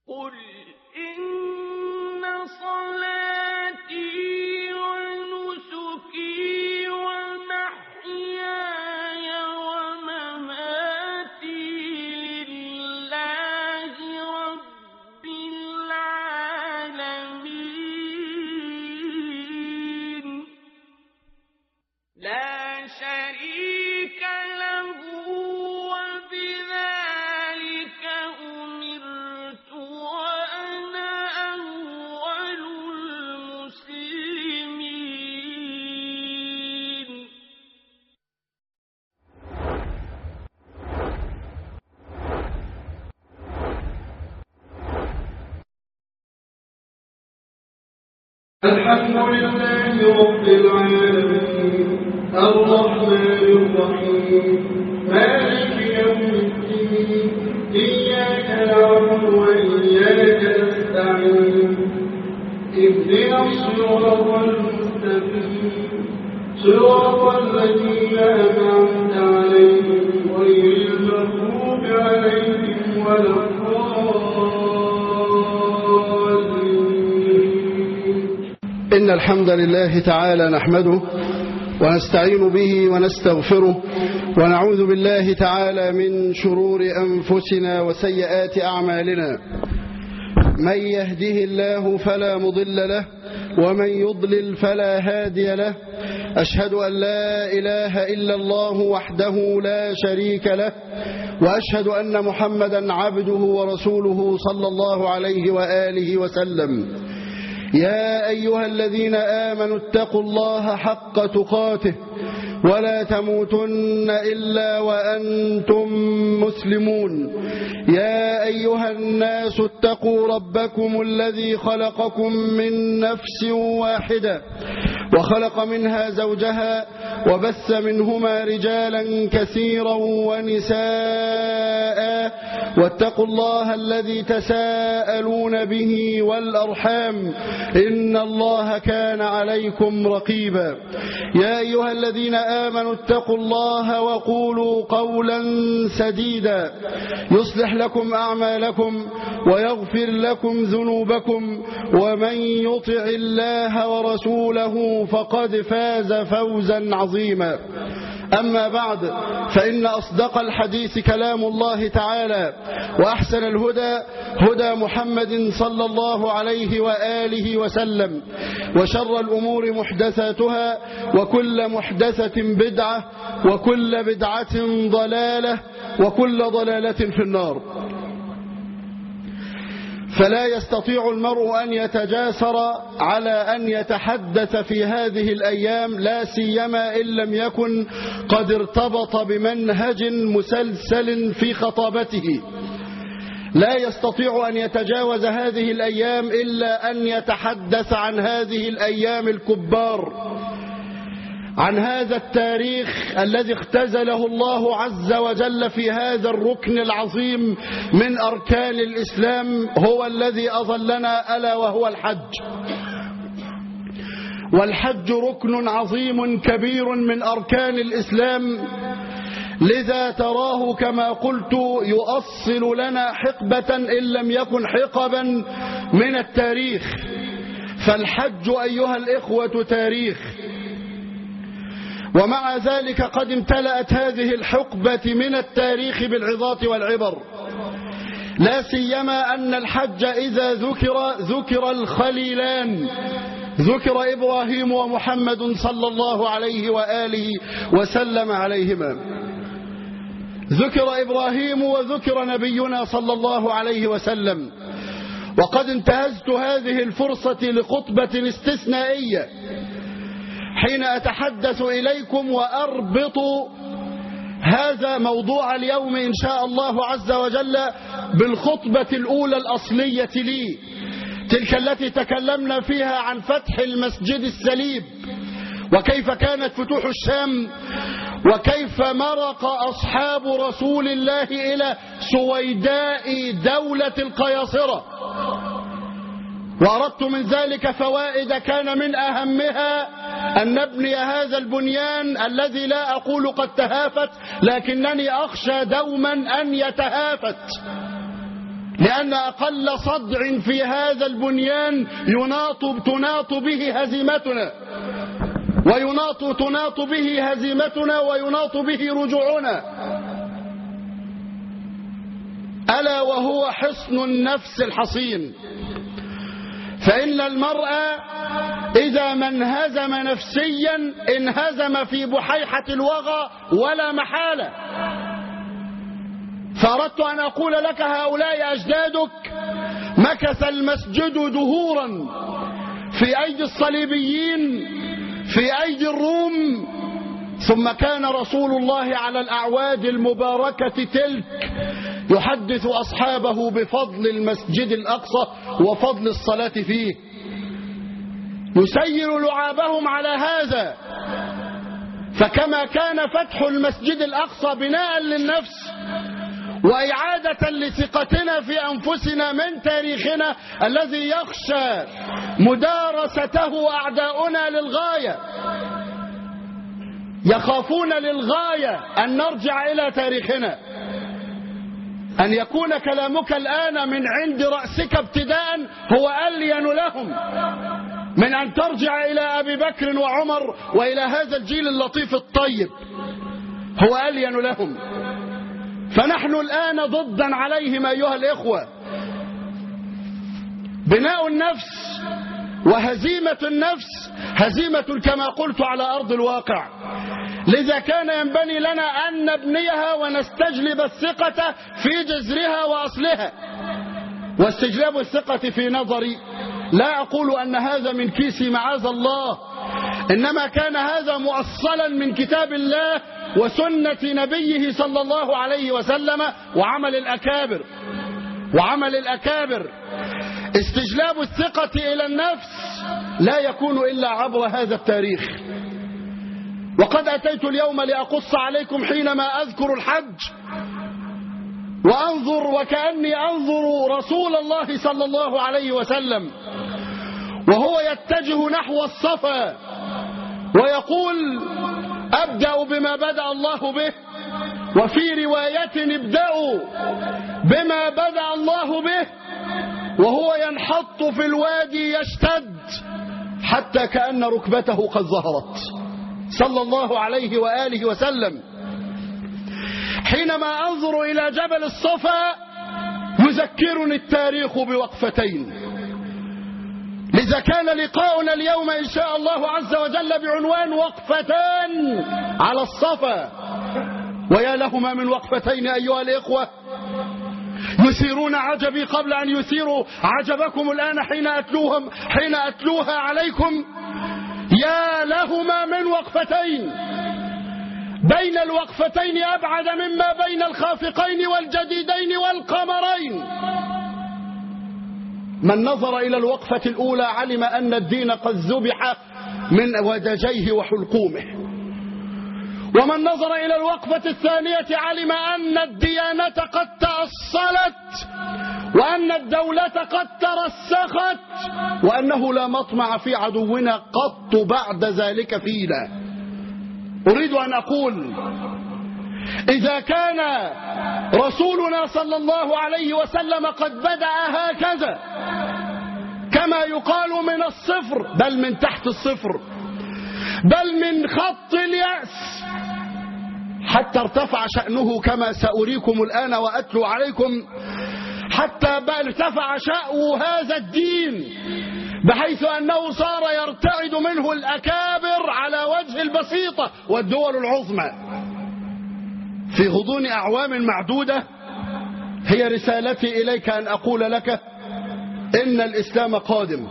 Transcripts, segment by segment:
قل إن صلاتي ونسكي ومحياي ومماتي لله رب العالمين لا شريك له وبذلك أمرت وأنا أول المسلمين. الحمد لله رب العالمين الرحمن الرحيم مالك يوم الدين إياك نعبد وإياك نستعين اهدنا الصراط المستقيم صراط الذين أنعمت عليهم غير المغضوب عليهم ولا الضالين. إن الحمد لله تعالى نحمده ونستعين به ونستغفره ونعوذ بالله تعالى من شرور أنفسنا وسيئات أعمالنا. من يهده الله فلا مضل له ومن يضلل فلا هادي له. أشهد أن لا إله إلا الله وحده لا شريك له وأشهد أن محمدا عبده ورسوله صلى الله عليه وآله وسلم. يا أيها الذين آمنوا اتقوا الله حق تقاته ولا تموتن إلا وأنتم مسلمون. يا أيها الناس اتقوا ربكم الذي خلقكم من نفس واحدة وخلق منها زوجها وبث منهما رجالا كثيرا ونساء واتقوا الله الذي تساءلون به والأرحام إن الله كان عليكم رقيبا. يا أيها الذين آمنوا اتقوا الله وقولوا قولا سديدا يصلح لكم أعمالكم ويغفر لكم ذنوبكم ومن يطع الله ورسوله فقد فاز فوزا عظيما. أما بعد فإن أصدق الحديث كلام الله تعالى وأحسن الهدى هدى محمد صلى الله عليه وآله وسلم وشر الأمور محدثاتها وكل محدثة بدعة وكل بدعة ضلالة وكل ضلالة في النار. فلا يستطيع المرء أن يتجاسر على أن يتحدث في هذه الأيام لا سيما إن لم يكن قد ارتبط بمنهج مسلسل في خطابته. لا يستطيع أن يتجاوز هذه الأيام إلا أن يتحدث عن هذه الأيام الكبار، عن هذا التاريخ الذي اختزله الله عز وجل في هذا الركن العظيم من أركان الإسلام، هو الذي أظلنا ألا وهو الحج. والحج ركن عظيم كبير من أركان الإسلام، لذا تراه كما قلت يؤصل لنا حقبة إن لم يكن حقبا من التاريخ. فالحج أيها الإخوة تاريخ، ومع ذلك قد امتلأت هذه الحقبة من التاريخ بالعظات والعبر، لا سيما أن الحج إذا ذكر الخليلان، ذكر إبراهيم ومحمد صلى الله عليه وآله وسلم عليهما. ذكر إبراهيم وذكر نبينا صلى الله عليه وسلم. وقد انتهزت هذه الفرصة لخطبة استثنائية حين أتحدث إليكم وأربط هذا موضوع اليوم إن شاء الله عز وجل بالخطبة الأولى الأصلية لي، تلك التي تكلمنا فيها عن فتح المسجد السليب، وكيف كانت فتوح الشام، وكيف مرق أصحاب رسول الله إلى سويداء دولة القياصرة. وأردت من ذلك فوائد كان من أهمها أن نبني هذا البنيان الذي لا أقول قد تهافت، لكنني أخشى دوما أن يتهافت. لأن أقل صدع في هذا البنيان تناط به هزيمتنا، تناط به هزيمتنا ويناط به رجوعنا، ألا وهو حصن النفس الحصين. فإن المرء إذا ما انهزم نفسيا انهزم في بحيحة الوغى ولا محالة. فأردت أن أقول لك هؤلاء أجدادك مكث المسجد دهورا في أيدي الصليبيين، في أيدي الروم، ثم كان رسول الله على الأعواد المباركة تلك يحدث أصحابه بفضل المسجد الأقصى وفضل الصلاة فيه، يسير لعابهم على هذا. فكما كان فتح المسجد الأقصى بناء للنفس وإعادة لثقتنا في أنفسنا من تاريخنا الذي يخشى مدارسته أعداؤنا للغاية، يخافون للغاية أن نرجع إلى تاريخنا، أن يكون كلامك الآن من عند رأسك ابتداء هو ألين لهم من أن ترجع إلى أبي بكر وعمر وإلى هذا الجيل اللطيف الطيب، هو ألين لهم. فنحن الآن ضدا عليهم أيها الإخوة. بناء النفس وهزيمة النفس هزيمة كما قلت على أرض الواقع، لذا كان ينبغي لنا أن نبنيها ونستجلب الثقة في جذرها وأصلها. واستجلاب الثقة في نظري لا أقول أن هذا من كيسي معاذ الله، إنما كان هذا مؤصلا من كتاب الله وسنة نبيه صلى الله عليه وسلم وعمل الأكابر. استجلاب الثقة إلى النفس لا يكون إلا عبر هذا التاريخ. وقد أتيت اليوم لأقص عليكم حينما أذكر الحج وأنظر وكأني أنظر رسول الله صلى الله عليه وسلم وهو يتجه نحو الصفا ويقول: أبدأ بما بدأ الله به، وفي رواية ابدأوا بما بدأ الله به، وهو ينحط في الوادي يشتد حتى كأن ركبته قد ظهرت صلى الله عليه وآله وسلم. حينما أنظر إلى جبل الصفا يذكرني التاريخ بوقفتين. لذا كان لقاؤنا اليوم إن شاء الله عز وجل بعنوان وقفتان على الصفا، ويا لهما من وقفتين أيها الإخوة يثيرون عجبي قبل أن يثيروا عجبكم الآن حين أتلوها عليكم. يا لهما من وقفتين، بين الوقفتين أبعد مما بين الخافقين والجديدين والقمرين. من نظر إلى الوقفة الأولى علم أن الدين قد ذبح من ودجيه وحلقومه، ومن نظر إلى الوقفة الثانية علم أن الديانة قد تأصلت وأن الدولة قد ترسخت وأنه لا مطمع في عدونا قط بعد ذلك فينا. أريد أن أقول: إذا كان رسولنا صلى الله عليه وسلم قد بدأ هكذا كما يقال من الصفر، بل من تحت الصفر، بل من خط اليأس، حتى ارتفع شأنه كما سأريكم الآن وأتلو عليكم، حتى ارتفع شأن هذا الدين بحيث أنه صار يرتعد منه الأكابر على وجه البسيطة والدول العظمى. في غضون أعوام معدودة هي رسالتي إليك أن أقول لك إن الإسلام قادم،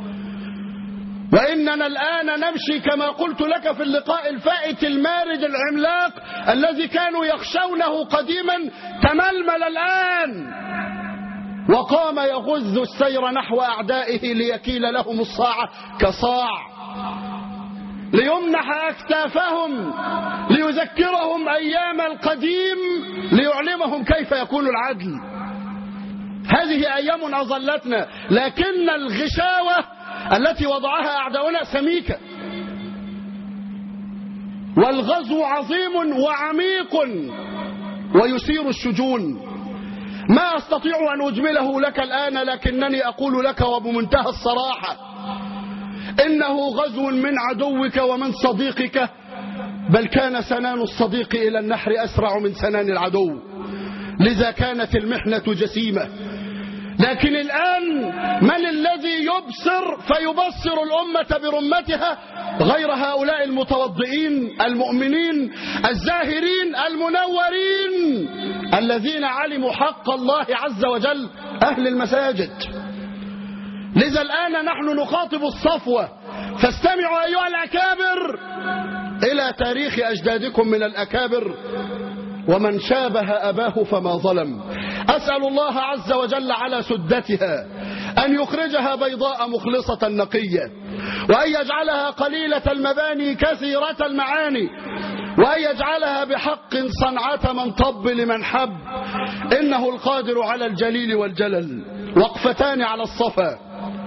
وإننا الآن نمشي كما قلت لك في اللقاء الفائت المارد العملاق الذي كانوا يخشونه قديما تململ الآن وقام يغز السير نحو أعدائه ليكيل لهم الصاع كصاع، ليمنح أكتافهم، ليذكرهم أيام القديم، ليعلمهم كيف يكون العدل. هذه أيام أظلتنا، لكن الغشاوة التي وضعها أعداؤنا سميكة، والغزو عظيم وعميق ويثير الشجون. ما أستطيع أن أجمله لك الآن، لكنني أقول لك وبمنتهى الصراحة: إنه غزو من عدوك ومن صديقك، بل كان سنان الصديق إلى النحر أسرع من سنان العدو، لذا كانت المحنة جسيمة. لكن الآن من الذي يبصر فيبصر الأمة برمتها غير هؤلاء المتوضئين المؤمنين الزاهرين المنورين الذين علموا حق الله عز وجل، أهل المساجد. لذا الآن نحن نخاطب الصفوة، فاستمعوا أيها الأكابر إلى تاريخ أجدادكم من الأكابر، ومن شابه أباه فما ظلم. أسأل الله عز وجل على سدتها أن يخرجها بيضاء مخلصة نقية، وأن يجعلها قليلة المباني كثيرة المعاني، وأن يجعلها بحق صنعة من طب لمن حب، إنه القادر على الجليل والجلل. وقفتان على الصفا: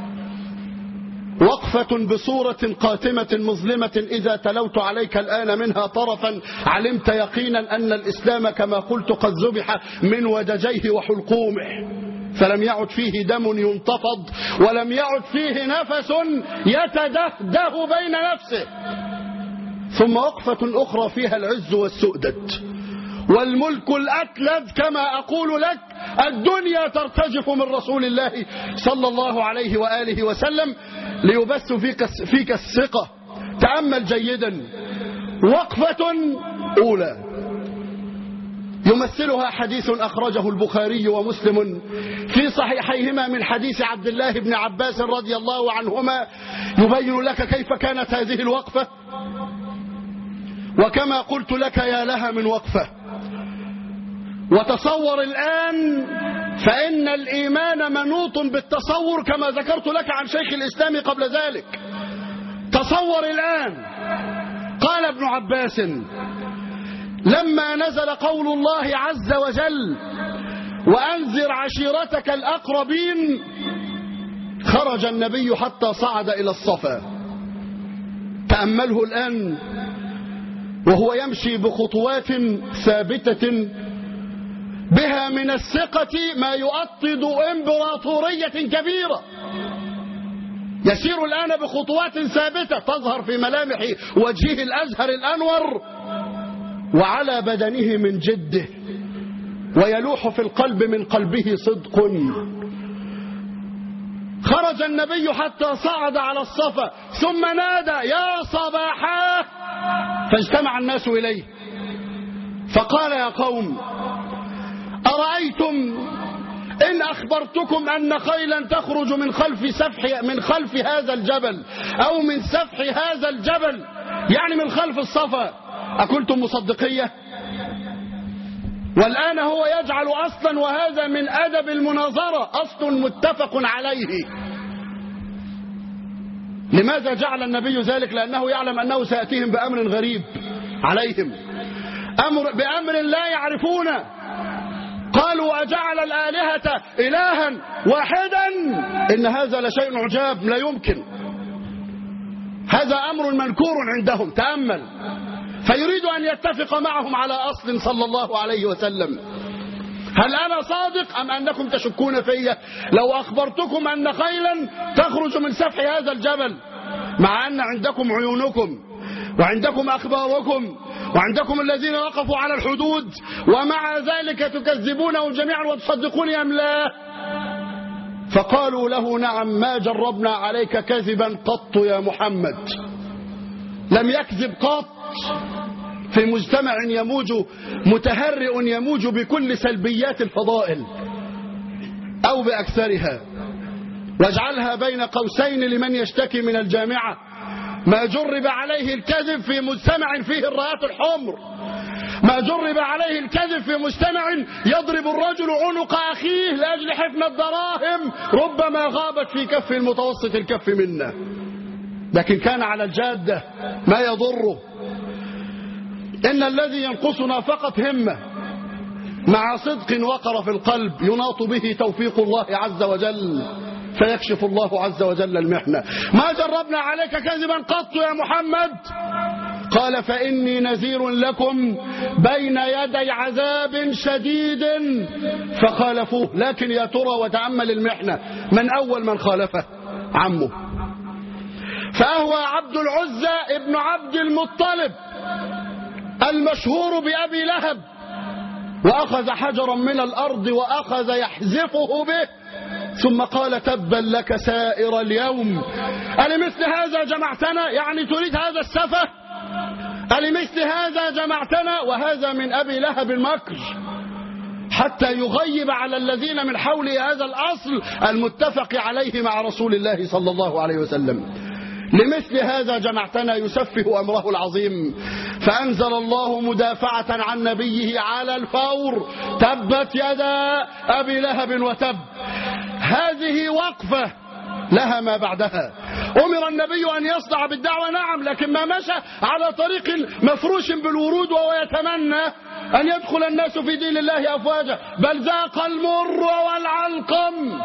وقفة بصورة قاتمة مظلمة إذا تلوت عليك الآن منها طرفا علمت يقينا أن الإسلام كما قلت قد ذبح من ودجيه وحلقومه، فلم يعد فيه دم ينتفض، ولم يعد فيه نفس يتدهده بين نفسه. ثم وقفة أخرى فيها العز والسؤدد والملك الأكلد، كما أقول لك الدنيا ترتجف من رسول الله صلى الله عليه وآله وسلم ليبث فيك الثقة. تأمل جيدا. وقفة أولى يمثلها حديث أخرجه البخاري ومسلم في صحيحيهما من حديث عبد الله بن عباس رضي الله عنهما، يبين لك كيف كانت هذه الوقفة. وكما قلت لك يا لها من وقفة. وتصور الآن، فإن الإيمان منوط بالتصور كما ذكرت لك عن شيخ الإسلام قبل ذلك. تصور الآن، قال ابن عباس: لما نزل قول الله عز وجل وأنذر عشيرتك الأقربين، خرج النبي حتى صعد إلى الصفا. تأمله الآن وهو يمشي بخطوات ثابتة بها من الثقة ما يؤطد إمبراطورية كبيرة. يسير الآن بخطوات ثابتة تظهر في ملامح وجهه الأزهر الأنور وعلى بدنه من جده، ويلوح في القلب من قلبه صدق. خرج النبي حتى صعد على الصفا، ثم نادى: يا صباحاه! فاجتمع الناس إليه فقال: يا قوم، أرأيتم إن أخبرتكم أن خيلا تخرج من خلف هذا الجبل أو من سفح هذا الجبل، يعني من خلف الصفا، أكنتم مصدقية؟ والآن هو يجعل أصلا، وهذا من أدب المناظرة، أصل متفق عليه. لماذا جعل النبي ذلك؟ لأنه يعلم أنه سيأتيهم بأمر غريب عليهم، بأمر لا يعرفونه. قالوا: أجعل الآلهة إلها واحدا، إن هذا لشيء عجاب، لا يمكن، هذا أمر منكور عندهم. تأمل. فيريد أن يتفق معهم على أصل صلى الله عليه وسلم. هل أنا صادق أم أنكم تشكون في؟ لو أخبرتكم أن خيلا تخرج من سفح هذا الجبل، مع أن عندكم عيونكم وعندكم أخباركم وعندكم الذين وقفوا على الحدود، ومع ذلك تكذبونهم جميعا وتصدقون أم لا؟ فقالوا له: نعم، ما جربنا عليك كذبا قط يا محمد. لم يكذب قط في مجتمع يموج متهرئ يموج بكل سلبيات الفضائل أو بأكثرها. واجعلها بين قوسين لمن يشتكي من الجامعة: ما جرب عليه الكذب في مجتمع فيه الرايات الحمر، ما جرب عليه الكذب في مجتمع يضرب الرجل عنق أخيه لأجل حفن الدراهم، ربما غابت في كف المتوسط الكف منا، لكن كان على الجادة ما يضره. إن الذي ينقصنا فقط همة مع صدق وقر في القلب يناط به توفيق الله عز وجل، فيكشف الله عز وجل المحنة. ما جربنا عليك كذبا قط يا محمد، قال فإني نذير لكم بين يدي عذاب شديد فخالفوه. لكن يا ترى وتأمل المحنة، من أول من خالفه؟ عمه. فأهوى عبد العزى ابن عبد المطلب المشهور بأبي لهب، وأخذ حجرا من الأرض وأخذ يحذفه به، ثم قال تبا لك سائر اليوم، ألمثل هذا جمعتنا؟ يعني تريد هذا السفه؟ ألمثل هذا جمعتنا؟ وهذا من أبي لهب المكر، حتى يغيب على الذين من حوله هذا الأصل المتفق عليه مع رسول الله صلى الله عليه وسلم. لمثل هذا جمعتنا يسفه أمره العظيم، فأنزل الله مدافعة عن نبيه على الفور تبت يدا أبي لهب وتب. هذه وقفة لها ما بعدها. أمر النبي أن يصدع بالدعوة، نعم، لكن ما مشى على طريق مفروش بالورود وهو يتمنى أن يدخل الناس في دين الله أفواجا، بل ذاق المر والعلقم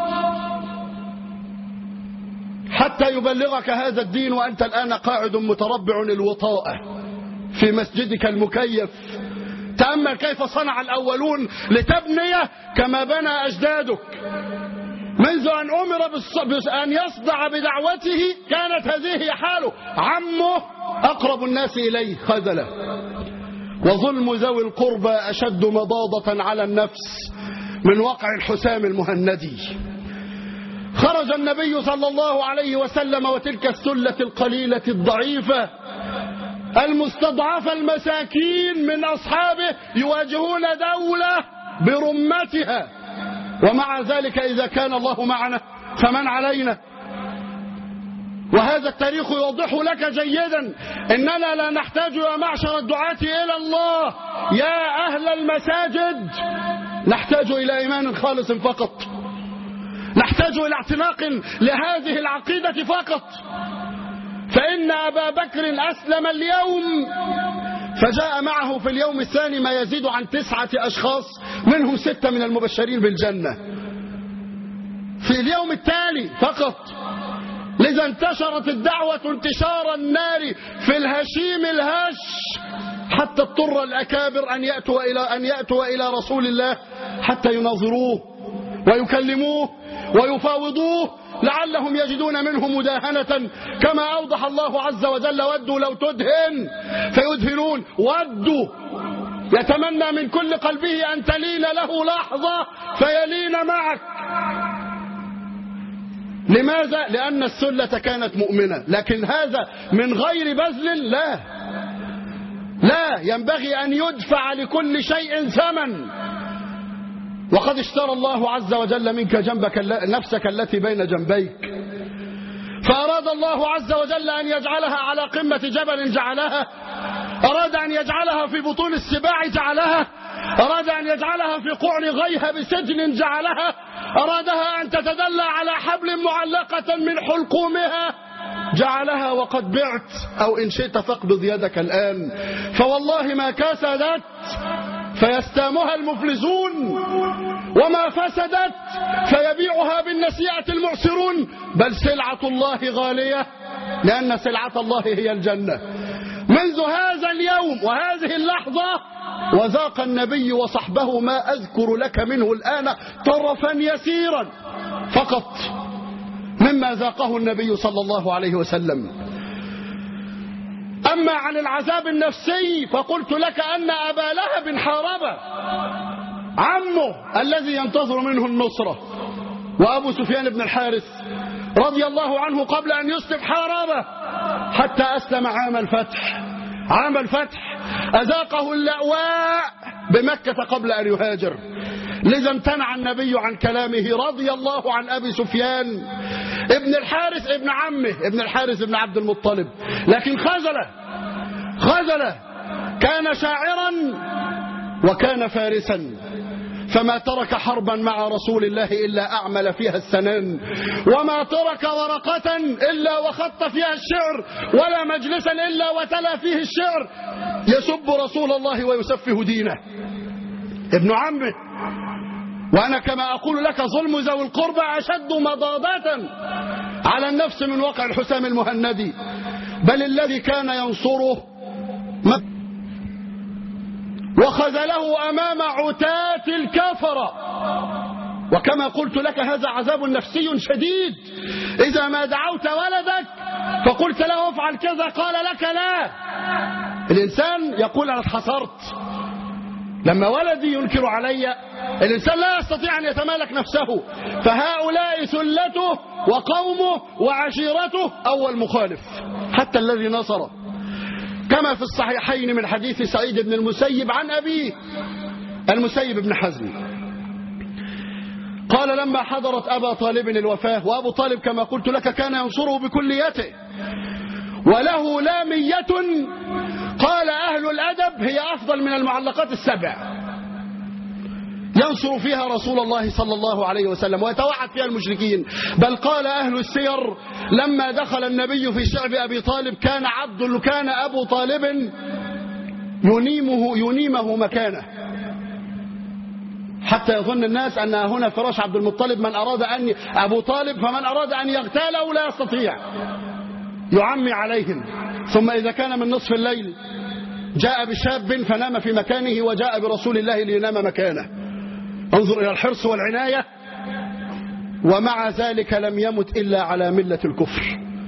حتى يبلغك هذا الدين وأنت الآن قاعد متربع الوطاء في مسجدك المكيف. تأمل كيف صنع الأولون لتبني كما بنى أجدادك. منذ أن أمر أن يصدع بدعوته كانت هذه حاله. عمه أقرب الناس إليه خذله، وظلم ذوي القربى أشد مضاضة على النفس من وقع الحسام المهندي. خرج النبي صلى الله عليه وسلم وتلك السلة القليلة الضعيفة المستضعفة المساكين من أصحابه يواجهون دولة برمتها، ومع ذلك إذا كان الله معنا فمن علينا؟ وهذا التاريخ يوضح لك جيدا أننا لا نحتاج يا معشر الدعاة إلى الله يا أهل المساجد، نحتاج إلى إيمان خالص فقط، نحتاج إلى اعتناق لهذه العقيدة فقط. فإن أبا بكر أسلم اليوم، فجاء معه في اليوم الثاني ما يزيد عن 9 أشخاص، منهم 6 من المبشرين بالجنة في اليوم التالي فقط. لذا انتشرت الدعوة انتشار النار في الهشيم الهش، حتى اضطر الأكابر أن يأتوا إلى رسول الله حتى يناظروه ويكلموه ويفاوضوه لعلهم يجدون منه مداهنة، كما أوضح الله عز وجل ودوا لو تدهن فيدهنون. ودوا يتمنى من كل قلبه أن تلين له لحظة فيلين معك. لماذا؟ لأن السلة كانت مؤمنة، لكن هذا من غير بذل. لا ينبغي أن يدفع لكل شيء ثمن. وقد اشترى الله عز وجل منك نفسك التي بين جنبيك، فأراد الله عز وجل أن يجعلها على قمة جبل جعلها، أراد أن يجعلها في بطون السباع جعلها، أراد أن يجعلها في قعر غيها بسجن جعلها، أرادها أن تتدلى على حبل معلقة من حلقومها جعلها. وقد بعت، أو إن شئت فاقبض يدك الآن، فوالله ما كسدت فيستامها المفلسون، وما فسدت فيبيعها بالنسيئة المعسرون، بل سلعة الله غالية، لأن سلعة الله هي الجنة. منذ هذا اليوم وهذه اللحظة وذاق النبي وصحبه ما أذكر لك منه الآن طرفا يسيرا فقط مما ذاقه النبي صلى الله عليه وسلم. أما عن العذاب النفسي فقلت لك أن أبا لهب حارب عمه الذي ينتظر منه النصرة، وأبو سفيان بن الحارث رضي الله عنه قبل أن يسلم حاربه حتى أسلم عام الفتح. عام الفتح أذاقه اللأواء بمكة قبل أن يهاجر، لذا امتنع النبي عن كلامه رضي الله عن أبي سفيان ابن الحارث ابن عمه ابن الحارث ابن عبد المطلب، لكن خذله كان شاعرا وكان فارسا، فما ترك حربا مع رسول الله إلا أعمل فيها السنان، وما ترك ورقة إلا وخط فيها الشعر، ولا مجلسا إلا وتلا فيه الشعر يسب رسول الله ويسفه دينه. ابن عمه. وأنا كما أقول لك ظلم ذوي القربى أشد مضاضة على النفس من وقع الحسام المهندي، بل الذي كان ينصره وخذله أمام عتاة الكفرة. وكما قلت لك هذا عذاب نفسي شديد. إذا ما دعوت ولدك فقلت له افعل كذا قال لك لا، الإنسان يقول أنا اتحصرت. لما ولدي ينكر علي الإنسان لا يستطيع أن يتمالك نفسه، فهؤلاء ثلته وقومه وعشيرته أول مخالف حتى الذي نصره. كما في الصحيحين من حديث سعيد بن المسيب عن أبيه المسيب بن حزم قال لما حضرت أبا طالب الوفاة، وأبو طالب كما قلت لك كان ينصره بكليته وله لامية قال أهل الأدب هي أفضل من المعلقات السبع، ينصر فيها رسول الله صلى الله عليه وسلم ويتوعد فيها المشركين. بل قال أهل السير لما دخل النبي في شعب أبي طالب كان أبو طالب ينيمه مكانه، حتى يظن الناس أن هنا فراش عبد المطلب، من أراد أن أبو طالب فمن أراد أن يغتاله لا يستطيع، يعمي عليهم. ثم إذا كان من نصف الليل جاء بشاب فنام في مكانه وجاء برسول الله لينام مكانه. انظر إلى الحرص والعناية. ومع ذلك لم يمت إلا على ملة الكفر.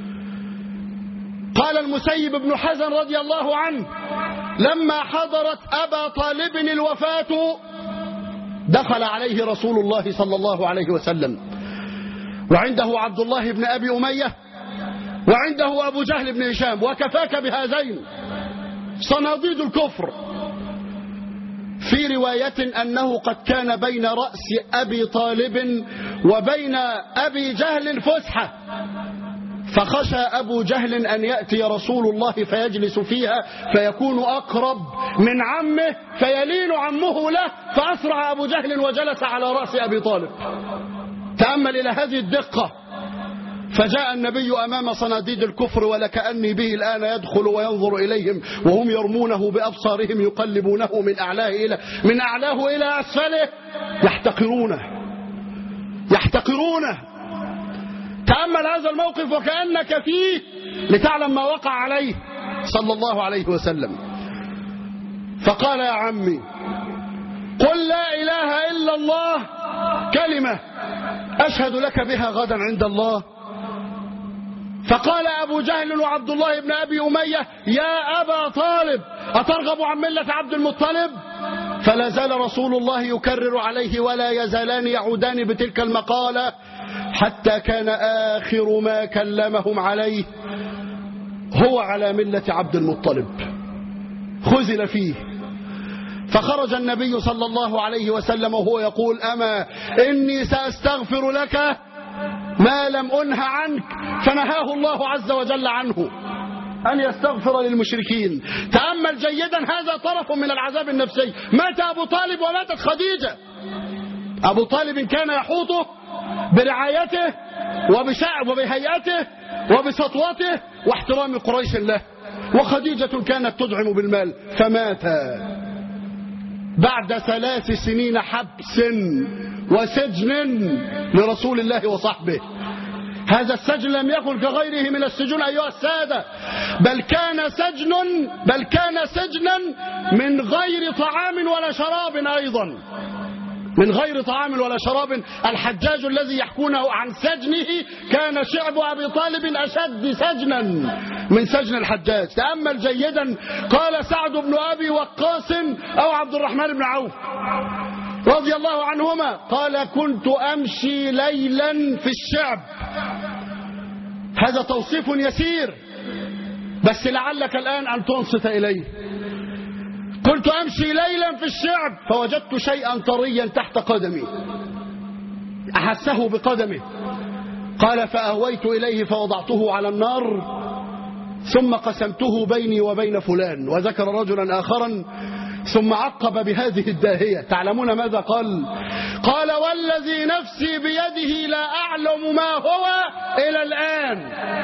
قال المسيب بن حزن رضي الله عنه لما حضرت أبا طالب الوفاة دخل عليه رسول الله صلى الله عليه وسلم وعنده عبد الله بن أبي أمية وعنده أبو جهل بن هشام، وكفاك بهذين صناديد الكفر. في رواية أنه قد كان بين رأس أبي طالب وبين أبي جهل فسحة، فخشى أبو جهل أن يأتي رسول الله فيجلس فيها فيكون أقرب من عمه فيلين عمه له، فأسرع أبو جهل وجلس على رأس أبي طالب. تأمل إلى هذه الدقة. فجاء النبي أمام صناديد الكفر ولكأني به الآن يدخل وينظر إليهم وهم يرمونه بأبصارهم يقلبونه من أعلاه إلى أسفله يحتقرونه. تأمل هذا الموقف وكأنك فيه لتعلم ما وقع عليه صلى الله عليه وسلم. فقال يا عمي قل لا إله إلا الله كلمة أشهد لك بها غدا عند الله. فقال أبو جهل وعبد الله بن أبي أمية يا أبا طالب أترغب عن ملة عبد المطلب؟ فلا زال رسول الله يكرر عليه ولا يزالان يعودان بتلك المقالة حتى كان آخر ما كلمهم عليه هو على ملة عبد المطلب. خذل فيه. فخرج النبي صلى الله عليه وسلم وهو يقول أما إني سأستغفر لك ما لم أنه عنك، فنهاه الله عز وجل عنه أن يستغفر للمشركين. تأمل جيدا هذا طرف من العذاب النفسي. مات أبو طالب وماتت خديجة. أبو طالب كان يحوطه برعايته وبهيئته وبسطوته واحترام قريش له، وخديجة كانت تدعم بالمال. فمات بعد 3 سنين حبس وسجن لرسول الله وصحبه. هذا السجن لم يكن كغيره من السجون أيها السادة، بل كان سجنا من غير طعام ولا شراب أيضا، من غير طعام ولا شراب. الحجاج الذي يحكونه عن سجنه كان شعب أبي طالب أشد سجنا من سجن الحجاج. تأمل جيدا. قال سعد بن أبي وقاص أو عبد الرحمن بن عوف رضي الله عنهما قال كنت أمشي ليلا في الشعب. هذا توصيف يسير بس لعلك الآن أن تنصت إليه. كنت أمشي ليلا في الشعب فوجدت شيئا طريا تحت قدمي أحسه بقدمه. قال فأهويت إليه فوضعته على النار ثم قسمته بيني وبين فلان، وذكر رجلا آخرا ثم عقب بهذه الداهية. تعلمون ماذا قال؟ قال والذي نفسي بيده لا أعلم ما هو إلى الآن.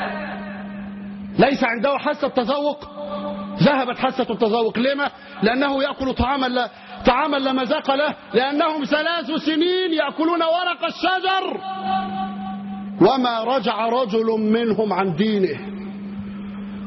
ليس عنده حاسة تذوق، ذهبت حاسة التذوق. لما؟ لأنه يأكل طعاما لا مذاق له، لأنهم 3 سنين يأكلون ورق الشجر وما رجع رجل منهم عن دينه.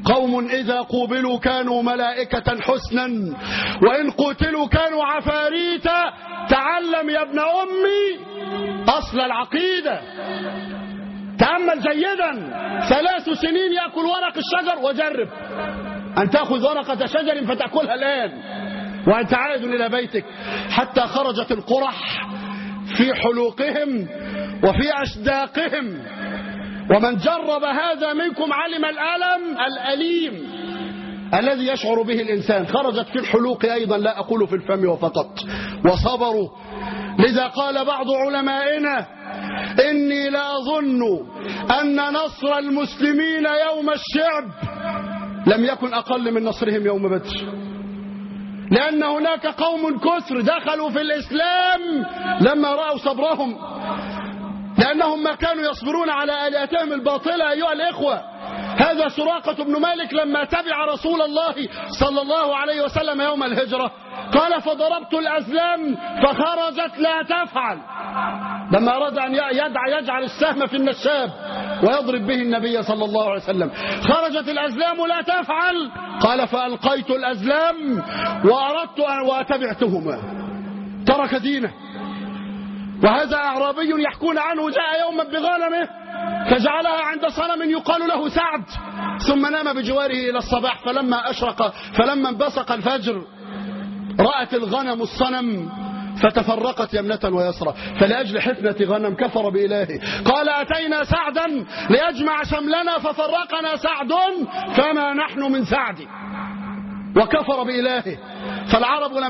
قوم إذا قوبلوا كانوا ملائكة حسنا وإن قتلوا كانوا عفاريتا. تعلم يا ابن أمي أصل العقيدة، تأمل جيدا. 3 سنين يأكل ورق الشجر، وجرب أن تأخذ ورقة شجر فتأكلها الآن وأنت عائد إلى بيتك، حتى خرجت القرح في حلوقهم وفي أشداقهم. ومن جرب هذا منكم علم الألم الأليم الذي يشعر به الإنسان. خرجت في الحلوق أيضا، لا أقول في الفم وفقط، وصبروا. لذا قال بعض علمائنا: إني لا أظن أن نصر المسلمين يوم الشعب لم يكن أقل من نصرهم يوم بدر، لأن هناك قوم كثر دخلوا في الإسلام لما رأوا صبرهم، لأنهم ما كانوا يصبرون على آلهتهم الباطلة. أيها الإخوة، هذا سراقة بن مالك لما تبع رسول الله صلى الله عليه وسلم يوم الهجرة قال: فضربت الأزلام فخرجت لا تفعل. لما أراد أن يجعل السهم في النشاب ويضرب به النبي صلى الله عليه وسلم، خرجت الأزلام لا تفعل. قال: فألقيت الأزلام وأردت أن واتبعتهما. ترك دينه. وهذا أعرابي يحكون عنه جاء يوما بغنمه فجعلها عند صنم يقال له سعد، ثم نام بجواره إلى الصباح. فلما انبسق الفجر رأت الغنم الصنم فتفرقت يمنة ويسرى، فلأجل حفنة غنم كفر بإلهه. قال: أتينا سعدا ليجمع شملنا ففرقنا سعد فما نحن من سعد، وكفر بإلهه. فالعرب لم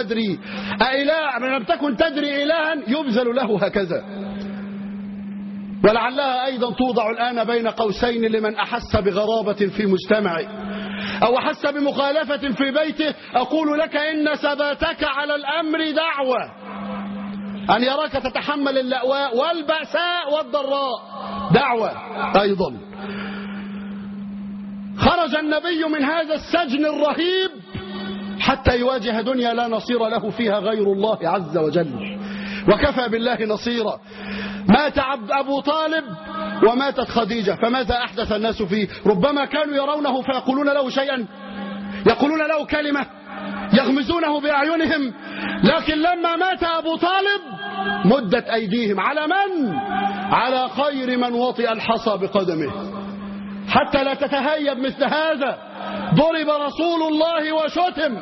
تكن تدري إلها يبذل له هكذا. ولعلها أيضا توضع الآن بين قوسين لمن أحس بغرابة في مجتمعه أو أحس بمخالفة في بيته. أقول لك إن ثباتك على الأمر دعوة، أن يراك تتحمل اللأواء والبأساء والضراء دعوة أيضا. خرج النبي من هذا السجن الرهيب حتى يواجه دنيا لا نصير له فيها غير الله عز وجل، وكفى بالله نصيرا. مات أبو طالب وماتت خديجة، فماذا أحدث الناس فيه؟ ربما كانوا يرونه فيقولون له شيئا، يقولون له كلمة، يغمزونه بأعينهم، لكن لما مات أبو طالب مدت أيديهم على من؟ على خير من وطئ الحصى بقدمه. حتى لا تتهيب مثل هذا. ضرب رسول الله وشتم.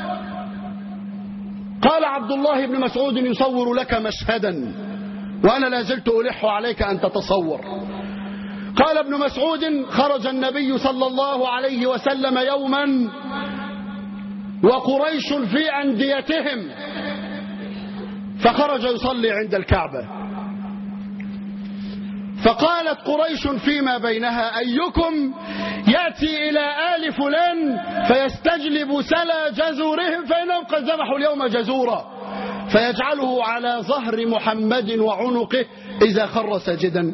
قال عبد الله بن مسعود: يصور لك مشهدا وأنا لا زلت ألح عليك أن تتصور. قال ابن مسعود: خرج النبي صلى الله عليه وسلم يوما وقريش في أنديتهم، فخرج يصلي عند الكعبة، فقالت قريش فيما بينها: أيكم يأتي إلى آل فلان فيستجلب سلا جزورهم فإنهم قد ذبحوا اليوم جزورا، فيجعله على ظهر محمد وعنقه إذا خر ساجدا.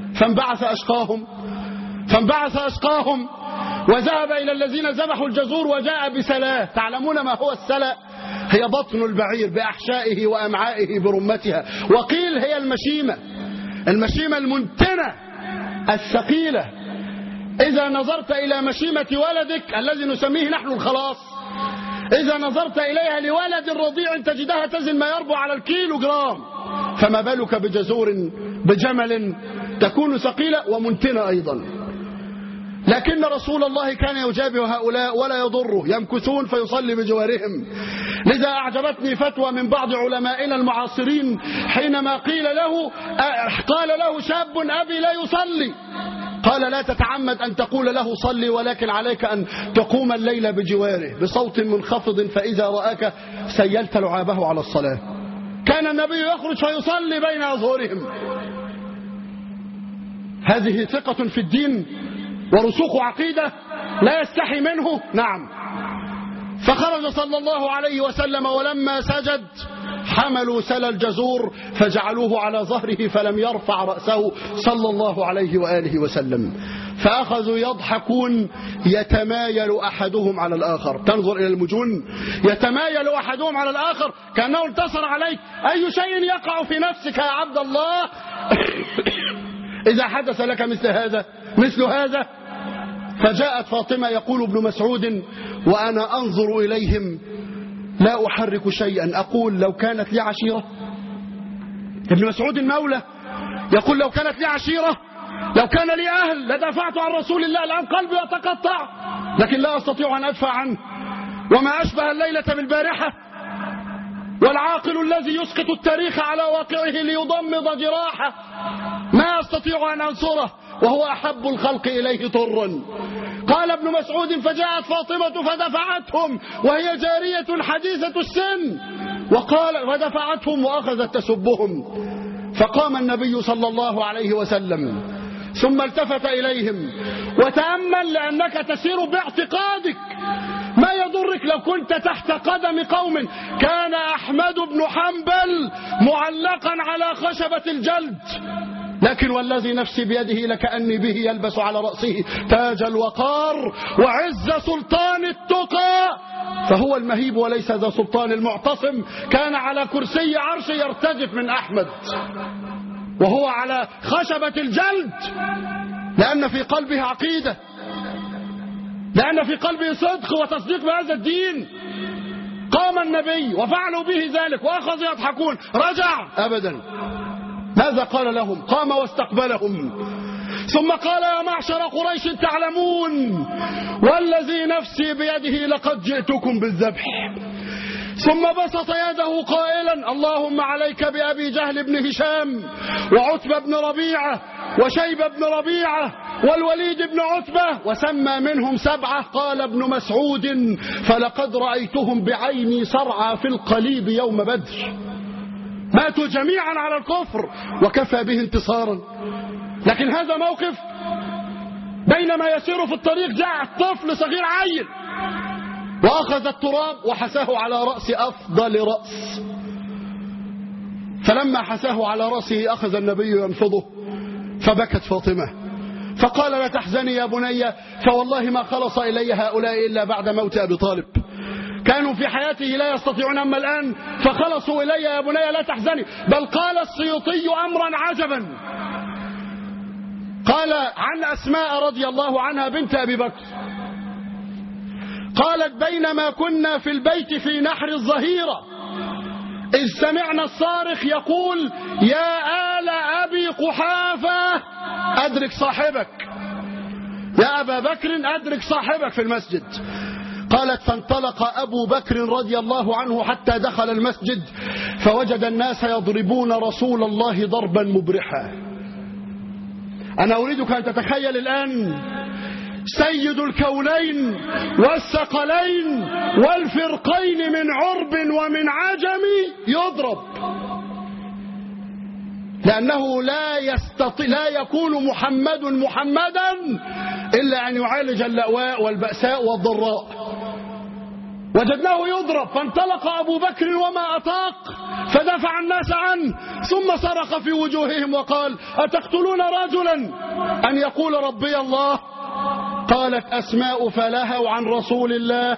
فانبعث أشقاهم وذهب إلى الذين ذبحوا الجزور وجاء بسلاه. تعلمون ما هو السلا؟ هي بطن البعير بأحشائه وأمعائه برمتها، وقيل هي المشيمة المنتنة الثقيلة. إذا نظرت إلى مشيمة ولدك الذي نسميه نحن الخلاص، إذا نظرت إليها لولد رضيع تجدها تزن ما يربو على الكيلو جرام، فما بالك بجمل تكون ثقيلة ومنتنة أيضا. لكن رسول الله كان يجابه هؤلاء ولا يضره، يمكثون فيصلي بجوارهم. لذا أعجبتني فتوى من بعض علمائنا المعاصرين حينما قال له شاب: أبي لا يصلي. قال: لا تتعمد أن تقول له صلي، ولكن عليك أن تقوم الليل بجواره بصوت منخفض، فإذا رآك سيلت لعابه على الصلاة. كان النبي يخرج فيصلي بين أظهرهم. هذه ثقة في الدين ورسوخ عقيدة لا يستحي منه. نعم. فخرج صلى الله عليه وسلم، ولما سجد حملوا سل الجزور فجعلوه على ظهره فلم يرفع رأسه صلى الله عليه وآله وسلم. فأخذوا يضحكون، يتمايل أحدهم على الآخر. تنظر إلى المجون، يتمايل أحدهم على الآخر كأنه انتصر عليك. أي شيء يقع في نفسك يا عبد الله إذا حدث لك مثل هذا؟ فجاءت فاطمة يقول ابن مسعود وأنا أنظر إليهم لا أحرك شيئا أقول لو كانت لي عشيرة. ابن مسعود المولى يقول لو كانت لي عشيرة، لو كان لي أهل لدافعت عن رسول الله، الآن قلبي يتقطع لكن لا أستطيع أن أدفع عنه. وما أشبه الليلة بالبارحة، والعاقل الذي يسقط التاريخ على واقعه ليضمد جراحه ما أستطيع أن أنصره وهو أحب الخلق إليه طرا. قال ابن مسعود فجاءت فاطمة فدفعتهم وهي جارية حديثة السن، ودفعتهم وأخذت تسبهم. فقام النبي صلى الله عليه وسلم ثم التفت إليهم وتأمل لأنك تسير باعتقادك، ما يضرك لو كنت تحت قدم قوم. كان أحمد بن حنبل معلقا على خشبة الجلد، لكن والذي نفسي بيده لكأني به يلبس على رأسه تاج الوقار وعز سلطان التقى، فهو المهيب وليس ذا سلطان المعتصم. كان على كرسي عرش يرتجف من أحمد وهو على خشبة الجلد، لأن في قلبه عقيدة، لأن في قلبه صدق وتصديق بهذا الدين. قام النبي وفعلوا به ذلك وأخذوا يضحكون. رجع أبدا، ماذا قال لهم؟ قام واستقبلهم ثم قال يا معشر قريش تعلمون والذي نفسي بيده لقد جئتكم بالذبح. ثم بسط يده قائلا اللهم عليك بأبي جهل بن هشام وعتبة بن ربيعة وشيبة بن ربيعة والوليد بن عتبة، وسمى منهم 7. قال ابن مسعود فلقد رأيتهم بعيني صرعى في القليب يوم بدر، ماتوا جميعا على الكفر وكفى به انتصارا. لكن هذا موقف بينما يسير في الطريق جاء طفل صغير عيل وأخذ التراب وحساه على رأس أفضل رأس، فلما حساه على رأسه أخذ النبي ينفضه فبكت فاطمة فقال لا تحزني يا بني فوالله ما خلص إلي هؤلاء إلا بعد موت أبي طالب، كانوا في حياته لا يستطيعون أما الآن فخلصوا إلي يا بني لا تحزني. بل قال السيوطي أمرا عجبا، قال عن أسماء رضي الله عنها بنت أبي بكر قالت بينما كنا في البيت في نحر الظهيرة إذ سمعنا الصارخ يقول يا آل أبي قحافة أدرك صاحبك، يا أبا بكر أدرك صاحبك في المسجد. قالت فانطلق أبو بكر رضي الله عنه حتى دخل المسجد فوجد الناس يضربون رسول الله ضربا مبرحا. أنا أريدك أن تتخيل الآن سيد الكونين والثقلين والفرقين من عرب ومن عجم يضرب، لأنه لا يكون محمد محمدا إلا أن يعالج اللأواء والبأساء والضراء. وجدناه يضرب فانطلق أبو بكر وما أطاق فدفع الناس عنه ثم صرخ في وجوههم وقال أتقتلون رجلا أن يقول ربي الله؟ قالت أسماء فلهوا عن رسول الله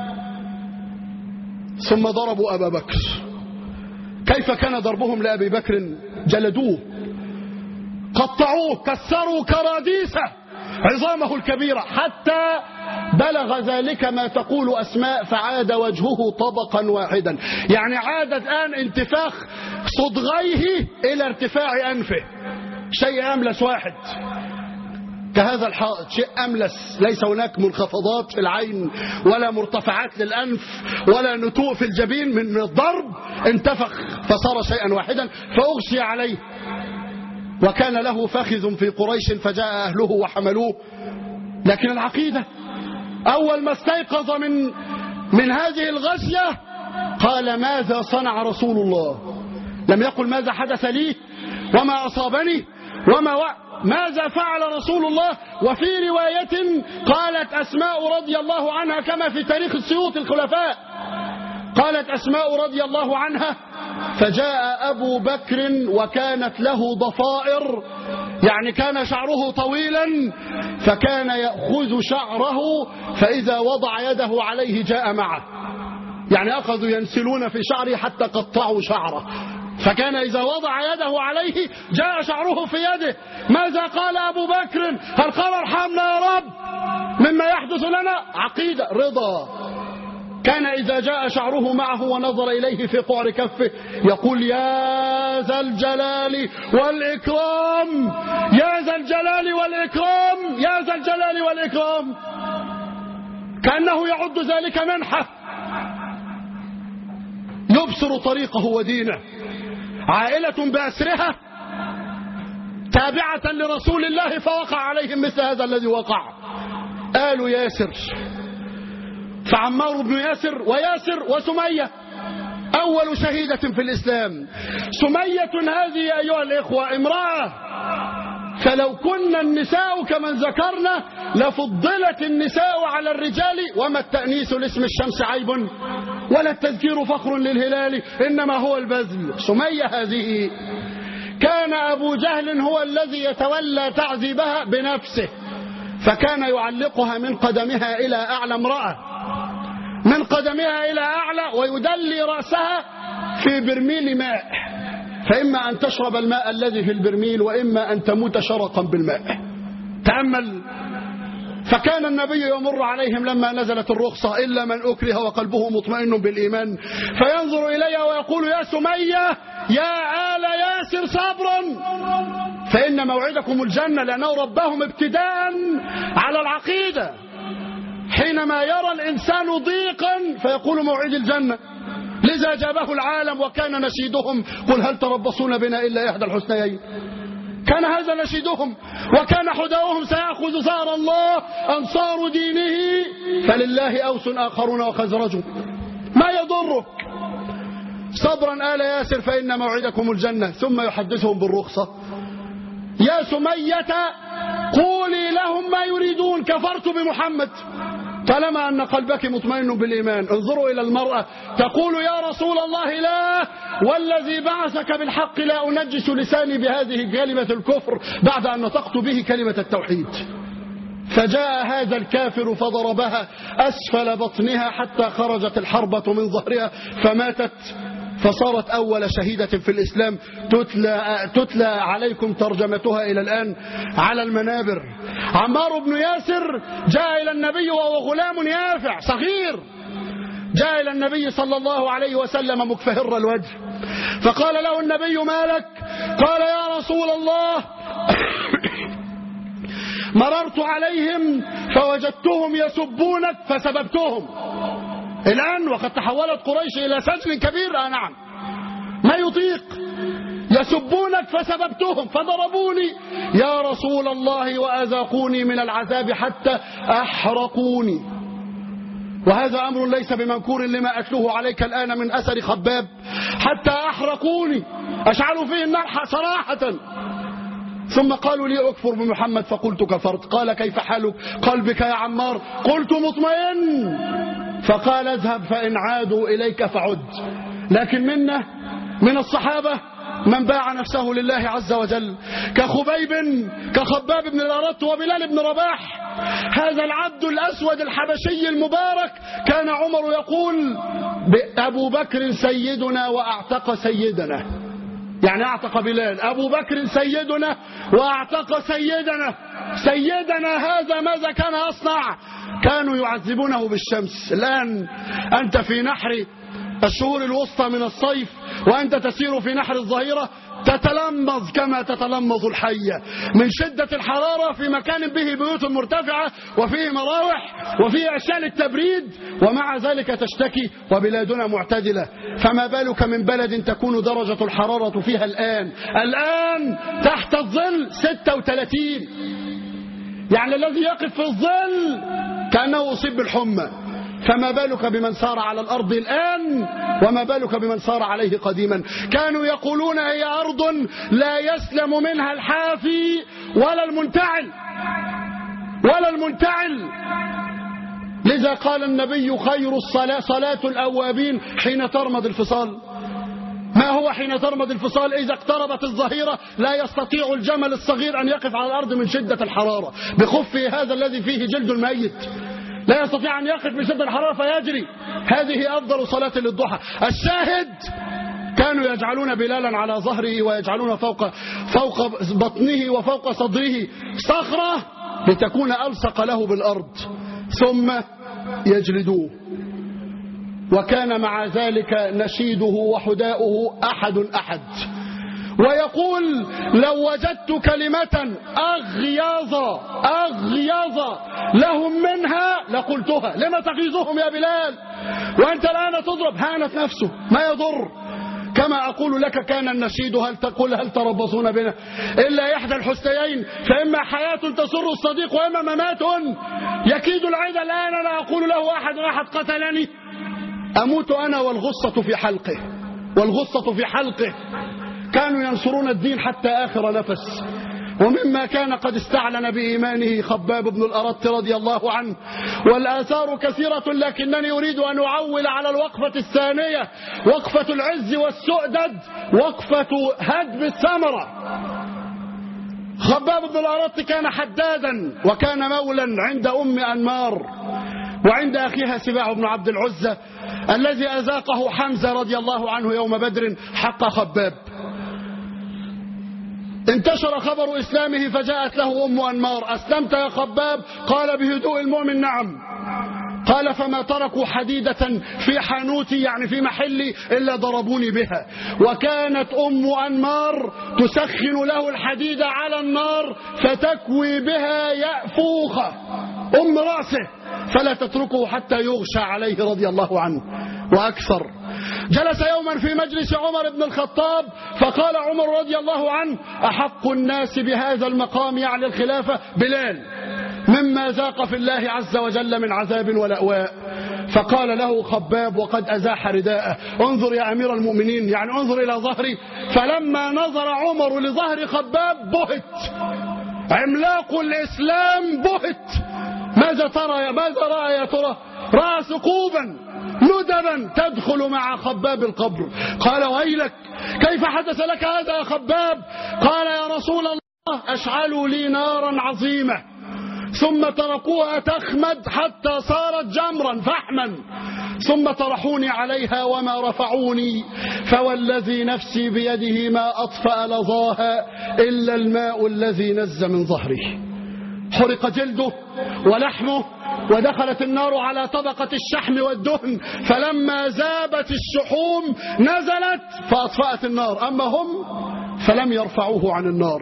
ثم ضربوا أبا بكر. كيف كان ضربهم لأبي بكر؟ جلدوه قطعوه كسروا كراديسه عظامه الكبيرة حتى بلغ ذلك ما تقول أسماء فعاد وجهه طبقا واحدا، يعني عاد الآن انتفاخ صدغيه إلى ارتفاع أنفه، شيء أملس واحد كهذا الحائط، شيء أملس، ليس هناك منخفضات في العين ولا مرتفعات للأنف ولا نتوء في الجبين، من الضرب انتفخ فصار شيئا واحدا فأغشي عليه. وكان له فخذ في قريش فجاء أهله وحملوه. لكن العقيدة أول ما استيقظ من هذه الغشية قال ماذا صنع رسول الله؟ لم يقل ماذا حدث لي وما أصابني ماذا فعل رسول الله. وفي رواية قالت أسماء رضي الله عنها كما في تاريخ السيوطي الخلفاء، قالت أسماء رضي الله عنها فجاء أبو بكر وكانت له ضفائر، يعني كان شعره طويلا فكان يأخذ شعره فإذا وضع يده عليه جاء معه، يعني أخذوا ينسلون في شعره حتى قطعوا شعره فكان إذا وضع يده عليه جاء شعره في يده. ماذا قال أبو بكر؟ هل قال ارحمنا يا رب مما يحدث لنا؟ عقيدة رضا. كان إذا جاء شعره معه ونظر إليه في قعر كفه يقول يا ذا الجلال والإكرام، يا ذا الجلال والإكرام، يا ذا الجلال والإكرام، كأنه يعد ذلك منحة. يبصر طريقه ودينه. عائلة بأسرها تابعة لرسول الله فوقع عليهم مثل هذا الذي وقع. آل ياسر، فعمار بن ياسر وياسر وسمية أول شهيدة في الإسلام. سمية هذه أيها الإخوة امرأة، فلو كنا النساء كمن ذكرنا لفضلت النساء على الرجال. وما التأنيس لاسم الشمس عيب ولا التذكير فخر للهلال، إنما هو البذل. سمية هذه كان أبو جهل هو الذي يتولى تعذيبها بنفسه، فكان يعلقها من قدمها إلى أعلى، امرأة من قدمها إلى أعلى، ويدلي رأسها في برميل ماء، فإما أن تشرب الماء الذي في البرميل وإما أن تموت شرقا بالماء. تأمل. فكان النبي يمر عليهم لما نزلت الرخصة إلا من أكره وقلبه مطمئن بالإيمان، فينظر إليها ويقول يا سمية يا آل ياسر صبرا فإن موعدكم الجنة، لأنه ربهم ابتداء على العقيدة. حينما يرى الإنسان ضيقا فيقول موعد الجنة، لذا جابه العالم. وكان نشيدهم قل هل تربصون بنا إلا إحدى الحسنيين، كان هذا نشيدهم. وكان حداؤهم سيأخذ ثار الله أنصار دينه، فلله أوس آخرون وخزرج ما يضرك. صبرا آل ياسر فإن موعدكم الجنة. ثم يحدثهم بالرخصة. يا سمية قولي لهم ما يريدون، كفرت بمحمد، طالما أن قلبك مطمئن بالإيمان. انظروا إلى المرأة تقول يا رسول الله لا والذي بعثك بالحق لا أنجس لساني بهذه كلمة الكفر بعد أن نطقت به كلمة التوحيد. فجاء هذا الكافر فضربها أسفل بطنها حتى خرجت الحربة من ظهرها فماتت، فصارت أول شهيدة في الإسلام تتلى عليكم ترجمتها إلى الآن على المنابر. عمار بن ياسر جاء إلى النبي وهو غلام يافع صغير، جاء إلى النبي صلى الله عليه وسلم مكفهر الوجه، فقال له النبي ما لك؟ قال يا رسول الله مررت عليهم فوجدتهم يسبونك فسببتهم. الآن وقد تحولت قريش إلى سجن كبير. نعم ما يطيق، يسبونك فسببتهم فضربوني يا رسول الله وأذاقوني من العذاب حتى أحرقوني. وهذا أمر ليس بمنكور لما أتلوه عليك الآن من أثر خباب. حتى أحرقوني، أشعلوا فيه النار صراحة. ثم قالوا لي أكفر بمحمد فقلت كفرت. قال كيف حالك؟ قال بك يا عمار. قلت مطمئن. فقال اذهب فإن عادوا إليك فعد. لكن منا من الصحابة من باع نفسه لله عز وجل كخبيب كخباب بن الأرط وبلال بن رباح. هذا العبد الأسود الحبشي المبارك كان عمر يقول أبو بكر سيدنا وأعتق سيدنا، يعني أعتق بلال. أبو بكر سيدنا وأعتق سيدنا. سيدنا هذا ماذا كان يصنع؟ كانوا يعذبونه بالشمس. الآن أنت في نحر الشهور الوسطى من الصيف وأنت تسير في نحر الظهيرة تتلمظ كما تتلمظ الحية من شدة الحرارة في مكان به بيوت مرتفعة وفيه مراوح وفيه أشياء للتبريد، ومع ذلك تشتكي وبلادنا معتدلة. فما بالك من بلد تكون درجة الحرارة فيها الآن تحت الظل 36، يعني الذي يقف في الظل كأنه أصيب بالحمى. فما بالك بمن سار على الأرض الآن، وما بالك بمن سار عليه قديما. كانوا يقولون هي أرض لا يسلم منها الحافي ولا المنتعل. لذا قال النبي خير الصلاة صلاة الأوابين حين ترمض الفصال. ما هو حين ترمض الفصال؟ إذا اقتربت الظهيرة لا يستطيع الجمل الصغير أن يقف على الأرض من شدة الحرارة بخفه هذا الذي فيه جلد الميت، لا يستطيع أن يقف من شدة الحرارة فيجري. هذه أفضل صلاة للضحى. الشاهد كانوا يجعلون بلالا على ظهره ويجعلون فوق بطنه وفوق صدره صخرة لتكون ألصق له بالأرض ثم يجلدوه. وكان مع ذلك نشيده وحداؤه أحد ويقول لو وجدت كلمة أغيظ لهم منها لقلتها. لما تغيظهم يا بلال وأنت الآن تضرب؟ هانت نفسه ما يضر. كما أقول لك كان النشيد هل تربصون بنا إلا إحدى الحسنيين فإما حياة تسر الصديق وإما ممات يكيد العيد. الآن أنا أقول له أحد قتلني أموت أنا والغصة في حلقه. كانوا ينصرون الدين حتى آخر نفس. ومما كان قد استعلن بإيمانه خباب بن الأرت رضي الله عنه، والآثار كثيرة لكنني أريد أن أعول على الوقفة الثانية، وقفة العز والسؤدد، وقفة هدم الثمرة. خباب بن الأرت كان حدادا وكان مولا عند أم أنمار وعند أخيها سباع بن عبد العزة الذي أذاقه حمزة رضي الله عنه يوم بدر حق خباب. انتشر خبر إسلامه فجاءت له أم أنمار: أسلمت يا خباب؟ قال بهدوء المؤمن: نعم. قال: فما تركوا حديدة في حانوتي يعني في محلي إلا ضربوني بها. وكانت أم أنمار تسخن له الحديد على النار فتكوي بها يأفوخه أم رأسه فلا تتركه حتى يغشى عليه رضي الله عنه وأكثر. جلس يوما في مجلس عمر بن الخطاب فقال عمر رضي الله عنه: أحق الناس بهذا المقام يعني الخلافة بلال مما ذاق في الله عز وجل من عذاب ولأواء. فقال له خباب وقد أزاح رداءه: انظر يا أمير المؤمنين، يعني انظر إلى ظهري. فلما نظر عمر لظهر خباب بهت، عملاق الإسلام بهت. ماذا رأى يا ترى؟ رأى ثقوبا ندبا تدخل مع خباب القبر. قال: ويلك، كيف حدث لك هذا يا خباب؟ قال: يا رسول الله، أشعلوا لي نارا عظيمة ثم تركوها تخمد حتى صارت جمرا فحما ثم طرحوني عليها وما رفعوني، فوالذي نفسي بيده ما أطفأ لظاها إلا الماء الذي نز من ظهري. حرق جلده ولحمه ودخلت النار على طبقة الشحم والدهن، فلما ذابت الشحوم نزلت فأطفأت النار، أما هم فلم يرفعوه عن النار.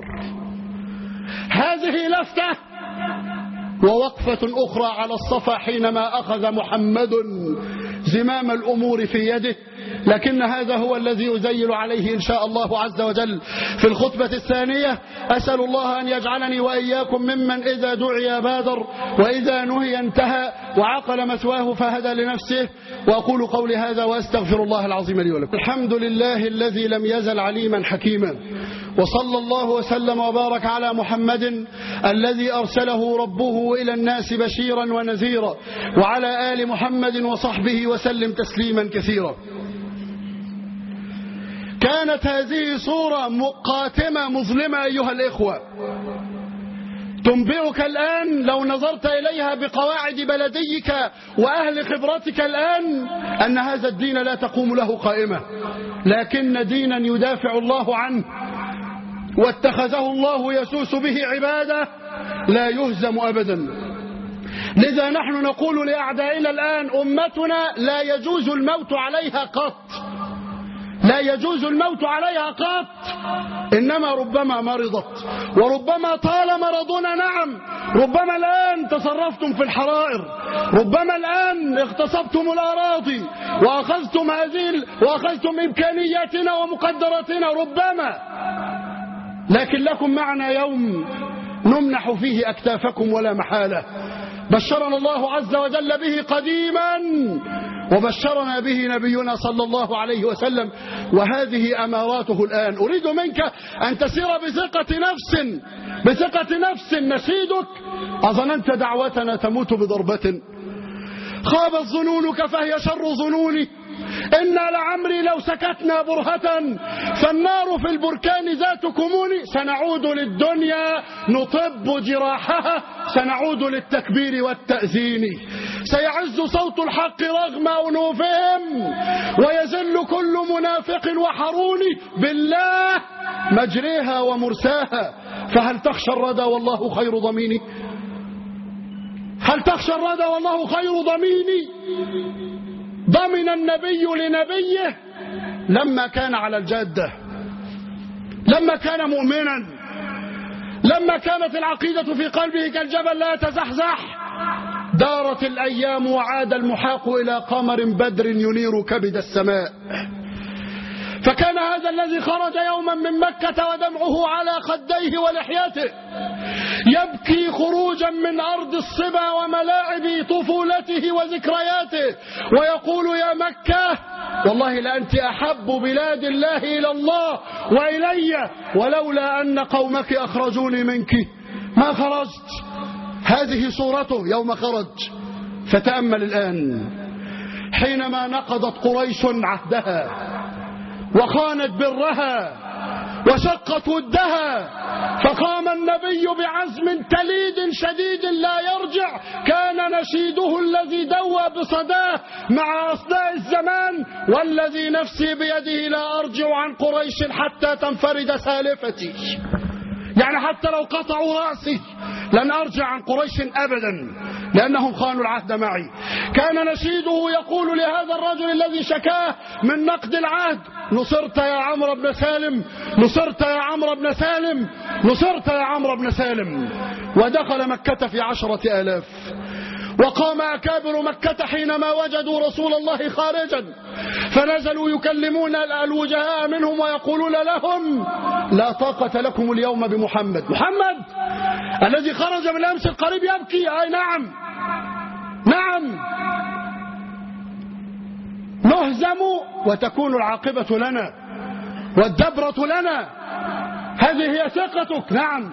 هذه لفتة. ووقفة أخرى على الصفا حينما أخذ محمد زمام الأمور في يده، لكن هذا هو الذي يزيل عليه إن شاء الله عز وجل في الخطبة الثانية. أسأل الله أن يجعلني وإياكم ممن إذا دعي بادر وإذا نهي انتهى وعقل مثواه فهدى لنفسه. وأقول قولي هذا وأستغفر الله العظيم لي ولكم. الحمد لله الذي لم يزل عليما حكيما، وصلى الله وسلم وبارك على محمد الذي أرسله ربه إلى الناس بشيرا ونذيرا، وعلى آل محمد وصحبه وسلم تسليما كثيرا. كانت هذه صورة قاتمة مظلمة أيها الإخوة، تنبئك الآن لو نظرت إليها بقواعد بلديك وأهل خبرتك الآن أن هذا الدين لا تقوم له قائمة، لكن دينا يدافع الله عنه واتخذه الله يسوس به عباده لا يهزم أبدا. لذا نحن نقول لأعدائنا الآن: أمتنا لا يجوز الموت عليها قط، لا يجوز الموت عليها قط، إنما ربما مرضت وربما طال مرضنا. نعم، ربما الآن تصرفتم في الحرائر، ربما الآن اغتصبتم الأراضي وأخذتم إمكانياتنا ومقدراتنا، ربما، لكن لكم معنا يوم نمنح فيه أكتافكم ولا محالة. بشرنا الله عز وجل به قديما وبشرنا به نبينا صلى الله عليه وسلم، وهذه أماراته الآن. أريد منك أن تسير بثقة نفس. نشيدك: أظننت دعوتنا تموت بضربة، خابت ظنونك فهي شر ظنوني، إنا لعمري لو سكتنا برهة فالنار في البركان ذات كمون، سنعود للدنيا نطب جراحها، سنعود للتكبير والتأذين، سيعز صوت الحق رغم أنوفهم ويذل كل منافق وحرون بالله مجريها ومرساها. فهل تخشى الردى والله خير ضميني؟ هل تخشى الردى والله خير ضميني؟ ضمن النبي لنبيه لما كان على الجادة، لما كان مؤمنا، لما كانت العقيدة في قلبه كالجبل لا يتزحزح. دارت الأيام وعاد المحاق إلى قمر بدر ينير كبد السماء. فكان هذا الذي خرج يوما من مكة ودمعه على خديه ولحيته يبكي خروجا من أرض الصبا وملاعب طفولته وذكرياته ويقول يا مكة والله لأنت أحب بلاد الله إلى الله وإلي، ولولا أن قومك أخرجوني منك ما خرجت. هذه صورته يوم خرج. فتأمل الآن حينما نقضت قريش عهدها وخانت برها وشقت ودها، فقام النبي بعزم تليد شديد لا يرجع. كان نشيده الذي دوى بصداه مع أصداء الزمان والذي نفسي بيده لا أرجع عن قريش حتى تنفرد سالفتي، يعني حتى لو قطعوا رأسي لن أرجع عن قريش أبدا لأنهم خانوا العهد معي. كان نشيده يقول لهذا الرجل الذي شكاه من نقد العهد نصرت يا عمرو بن سالم، نصرت يا عمرو بن سالم، نصرت يا عمرو بن سالم. ودخل مكة في 10,000. وقام أكابر مكة حينما وجدوا رسول الله خارجا فنزلوا يكلمون الوجهاء منهم ويقولون لهم لا طاقة لكم اليوم بمحمد. محمد الذي خرج من الأمس القريب يبكي. أي نعم نعم، نهزم وتكون العاقبة لنا والدبرة لنا، هذه هي ثقتك. نعم.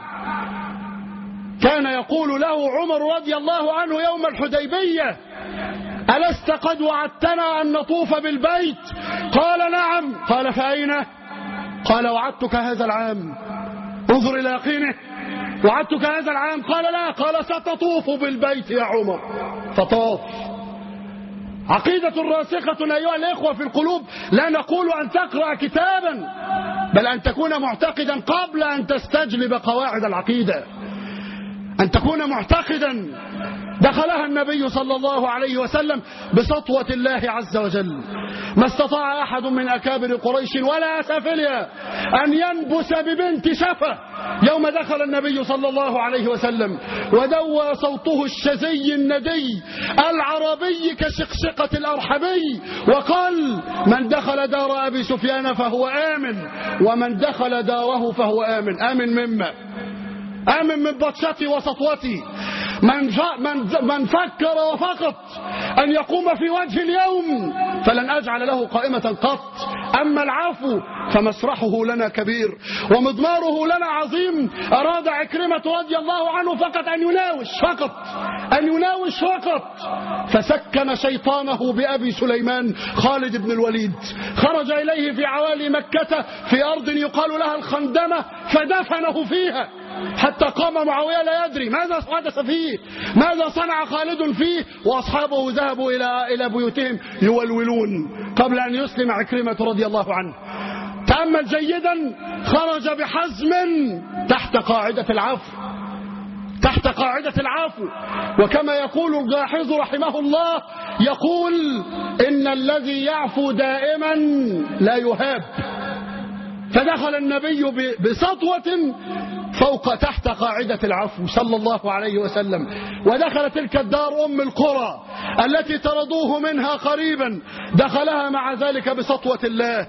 كان يقول له عمر رضي الله عنه يوم الحديبية ألست قد وعدتنا أن نطوف بالبيت؟ قال نعم. قال فأين؟ قال وعدتك هذا العام. انظر إلى يقينه، وعدتك هذا العام. قال لا. قال ستطوف بالبيت يا عمر. فطاف. عقيدة راسخة أيها الإخوة في القلوب. لا نقول أن تقرأ كتابا، بل أن تكون معتقدا قبل أن تستجلب قواعد العقيدة، أن تكون معتقدا. دخلها النبي صلى الله عليه وسلم بسطوة الله عز وجل. ما استطاع أحد من أكابر قريش ولا أسافلها أن ينبس ببنت شفة يوم دخل النبي صلى الله عليه وسلم، ودوى صوته الشزي الندي العربي كشقشقة الأرحبي وقال من دخل دار أبي سفيان فهو آمن، ومن دخل داره فهو آمن. آمن مما؟ آمن من بطشتي وسطوتي. من فكر وفقط أن يقوم في وجه اليوم فلن أجعل له قائمة قط. أما العفو فمسرحه لنا كبير ومضماره لنا عظيم. أراد عكرمة رضي الله عنه فقط أن يناوش، فقط أن يناوش فقط، فسكن شيطانه بأبي سليمان خالد بن الوليد. خرج إليه في عوالي مكة في أرض يقال لها الخندمة فدفنه فيها حتى قام معاوية لا يدري ماذا حدث فيه، ماذا صنع خالد فيه، وأصحابه ذهبوا إلى بيوتهم يولولون قبل أن يسلم عكرمة رضي الله عنه. تأمل جيدا، خرج بحزم تحت قاعدة العفو، تحت قاعدة العفو. وكما يقول الجاحظ رحمه الله يقول إن الذي يعفو دائما لا يهاب. فدخل النبي بسطوة فوق تحت قاعدة العفو صلى الله عليه وسلم، ودخل تلك الدار أم القرى التي طردوه منها قريبا، دخلها مع ذلك بسطوة الله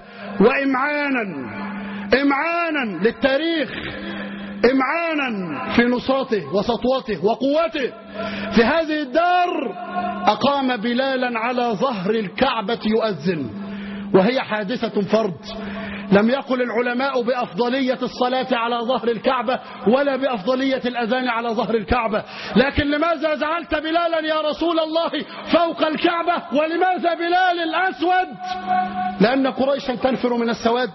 وإمعانا للتاريخ، إمعانا في نصرته وسطوته وقوته. في هذه الدار أقام بلالا على ظهر الكعبة يؤذن، وهي حادثة فرد. لم يقل العلماء بأفضلية الصلاة على ظهر الكعبة ولا بأفضلية الأذان على ظهر الكعبة، لكن لماذا جعلت بلالا يا رسول الله فوق الكعبة؟ ولماذا بلال الأسود؟ لأن قريشا تنفر من السواد،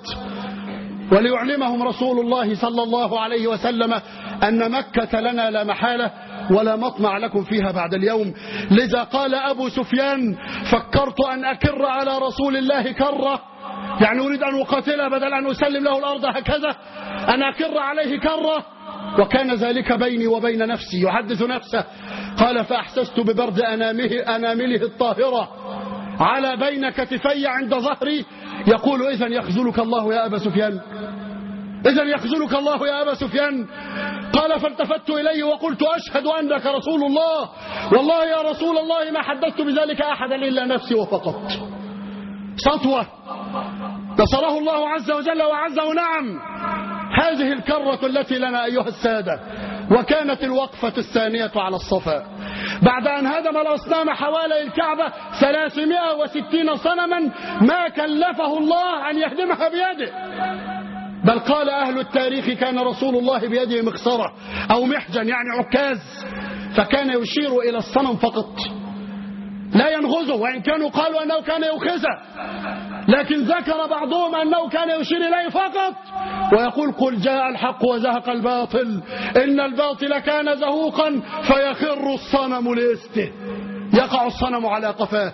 وليعلمهم رسول الله صلى الله عليه وسلم أن مكة لنا لا محالة، ولا مطمع لكم فيها بعد اليوم. لذا قال أبو سفيان: فكرت أن أكر على رسول الله كرة، يعني أريد أن أقاتله بدل أن أسلم له الأرض هكذا، أن أكر عليه كرة، وكان ذلك بيني وبين نفسي. يحدث نفسه قال: فأحسست ببرد أنامله الطاهرة على بين كتفي عند ظهري، يقول: إذن يخذلك الله يا أبا سفيان، إذن يخذلك الله يا أبا سفيان. قال: فالتفت إليه وقلت: أشهد أنك رسول الله، والله يا رسول الله ما حدثت بذلك أحدا إلا نفسي وفقط. سطوة نصره الله عز وجل وعزه. نعم، هذه الكرة التي لنا أيها السادة. وكانت الوقفة الثانية على الصفا بعد أن هدم الأصنام حوالي الكعبة 360 صنما ما كلفه الله أن يهدمها بيده، بل قال أهل التاريخ: كان رسول الله بيده مخصرة أو محجن، يعني عكاز، فكان يشير إلى الصنم فقط لا ينغزه، وإن كانوا قالوا أنه كان يوخزه، لكن ذكر بعضهم أنه كان يشير إليه فقط ويقول: قل جاء الحق وزهق الباطل إن الباطل كان زهوقا فيخر الصنم لإسته. يقع الصنم على قفاه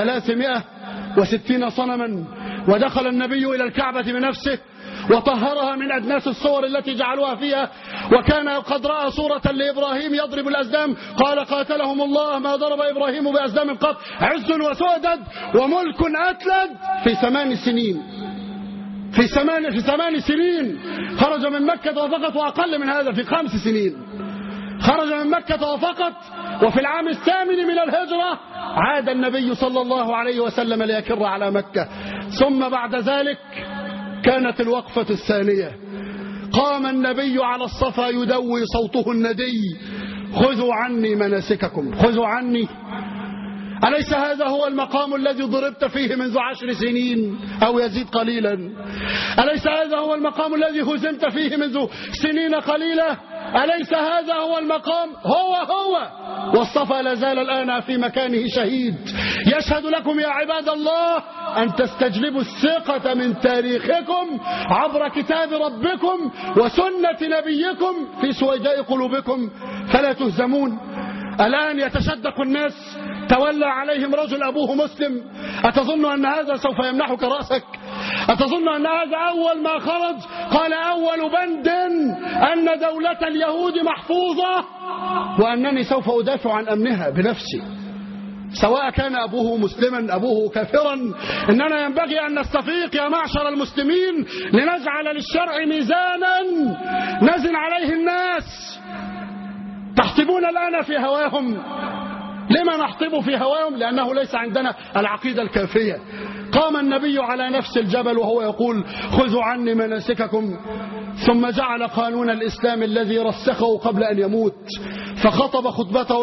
360 صنما. ودخل النبي إلى الكعبة بنفسه وطهرها من أدناس الصور التي جعلوها فيها، وكان قد رأى صورة لإبراهيم يضرب الأزلام، قال: قاتلهم الله ما ضرب إبراهيم بأزلام قط، عز وسؤدد وملك أتلد في 8 سنين. في 8 سنين خرج من مكة وفقط، وأقل من هذا في 5 سنين خرج من مكة وفقط. وفي العام 8 من الهجرة عاد النبي صلى الله عليه وسلم ليكر على مكة. ثم بعد ذلك كانت الوقفة الثانية. قام النبي على الصفا يدوي صوته الندي: خذوا عني مناسككم، خذوا عني. أليس هذا هو المقام الذي ضربت فيه منذ 10 سنين أو يزيد قليلا؟ أليس هذا هو المقام الذي هزمت فيه منذ سنين قليلة؟ أليس هذا هو المقام؟ هو والصفا لازال الآن في مكانه شهيد. يشهد لكم يا عباد الله أن تستجلبوا الثقة من تاريخكم عبر كتاب ربكم وسنة نبيكم في سويداء قلوبكم فلا تهزمون. الآن يتشدق الناس، تولى عليهم رجل أبوه مسلم. أتظن أن هذا سوف يمنحك رأسك؟ أتظن أن هذا أول ما خرج قال أول بند أن دولة اليهود محفوظة وأنني سوف أدافع عن أمنها بنفسي، سواء كان أبوه مسلما أبوه كافرا؟ إننا ينبغي أن نستفيق يا معشر المسلمين لنجعل للشرع ميزانا نزن عليه الناس. تحطبون الآن في هواهم. لما نحطب في هواهم؟ لأنه ليس عندنا العقيدة الكافية. قام النبي على نفس الجبل وهو يقول: خذوا عني مناسككم، ثم جعل قانون الإسلام الذي رسخه قبل أن يموت، فخطب خطبته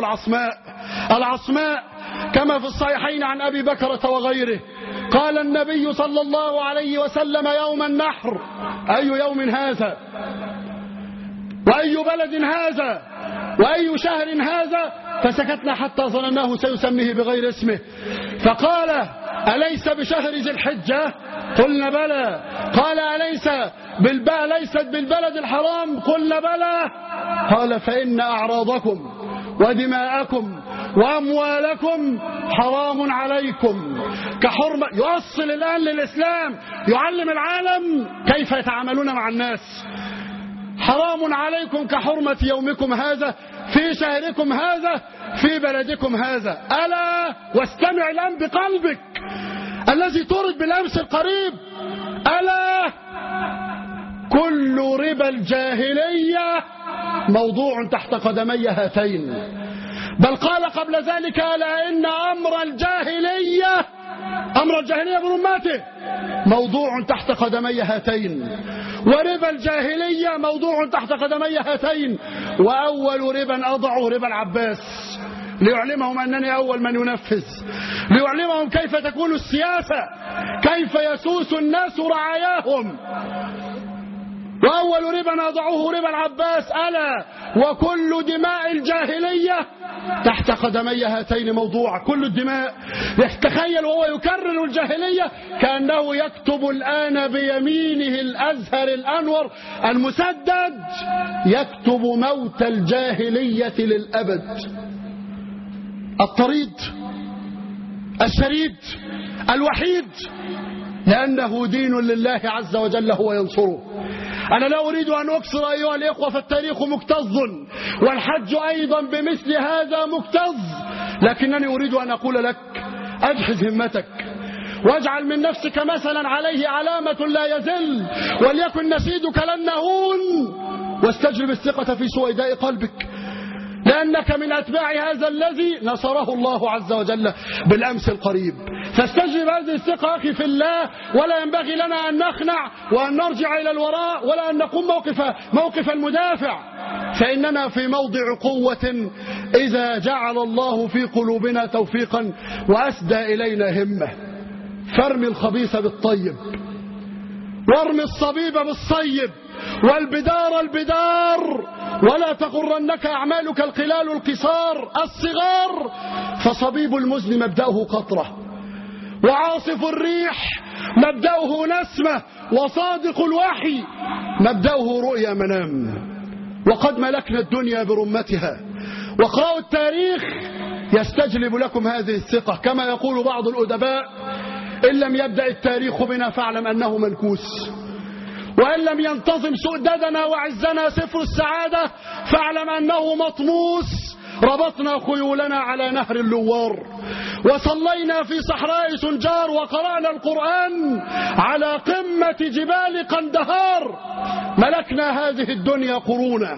العصماء كما في الصحيحين عن أبي بكرة وغيره. قال النبي صلى الله عليه وسلم يوم النحر: أي يوم هذا؟ وأي بلد هذا؟ وأي شهر هذا؟ فسكتنا حتى ظنناه سيسميه بغير اسمه، فقال: أليس بشهر ذي الحجة؟ قلنا بلى. قال: ليست بالبلد الحرام؟ قلنا بلى. قال: فإن أعراضكم ودماءكم وأموالكم حرام عليكم كحرمة. يوصل الآن للإسلام، يعلم العالم كيف يتعاملون مع الناس. حرام عليكم كحرمة يومكم هذا في شهركم هذا في بلدكم هذا. ألا واستمع الآن بقلبك الذي ترد بالأمس القريب: ألا كل ربا الجاهلية موضوع تحت قدمي هاتين. بل قال قبل ذلك: ألا إن أمر الجاهلية برماته موضوع تحت قدمي هاتين، وربا الجاهلية موضوع تحت قدمي هاتين. وأول ربا أضعه ربا العباس، ليعلمهم أنني أول من ينفذ، ليعلمهم كيف تكون السياسة، كيف يسوس الناس رعاياهم. وأول ربا أضعوه ربا العباس، ألا وكل دماء الجاهلية تحت قدمي هاتين موضوع. كل الدماء. يتخيل وهو يكرر الجاهلية كأنه يكتب الآن بيمينه الأزهر الأنور المسدد، يكتب موت الجاهلية للأبد. الطريد الشريد الوحيد، لأنه دين لله عز وجل هو ينصره. أنا لا أريد أن أكثر أيها الإخوة، فالتاريخ مكتظ والحج أيضا بمثل هذا مكتظ، لكنني أريد أن أقول لك أجهز همتك واجعل من نفسك مثلا عليه علامة لا يزل، وليكن نسيدك لن نهون، واستجلب الثقة في سويداء قلبك، لأنك من أتباع هذا الذي نصره الله عز وجل بالأمس القريب. فاستجلب هذه الثقة أخي في الله، ولا ينبغي لنا أن نخنع وأن نرجع إلى الوراء ولا أن نقوم موقف المدافع، فإننا في موضع قوة إذا جعل الله في قلوبنا توفيقا وأسدى إلينا همة. فارمي الخبيث بالطيب، وارمي الصبيب بالصيب، والبدار البدار، ولا تغرنك أعمالك القلال القصار الصغار، فصبيب المزن مبدأه قطرة، وعاصف الريح مبدأه نسمة، وصادق الوحي مبدأه رؤيا منام. وقد ملكنا الدنيا برمتها، وقراءة التاريخ يستجلب لكم هذه الثقة. كما يقول بعض الأدباء: إن لم يبدأ التاريخ بنا فاعلم أنه منكوس، وإن لم ينتظم سؤددنا وعزنا سفر السعادة فاعلم أنه مطموس. ربطنا خيولنا على نهر اللوار، وصلينا في صحراء سنجار، وقرأنا القرآن على قمة جبال قندهار. ملكنا هذه الدنيا قرونا،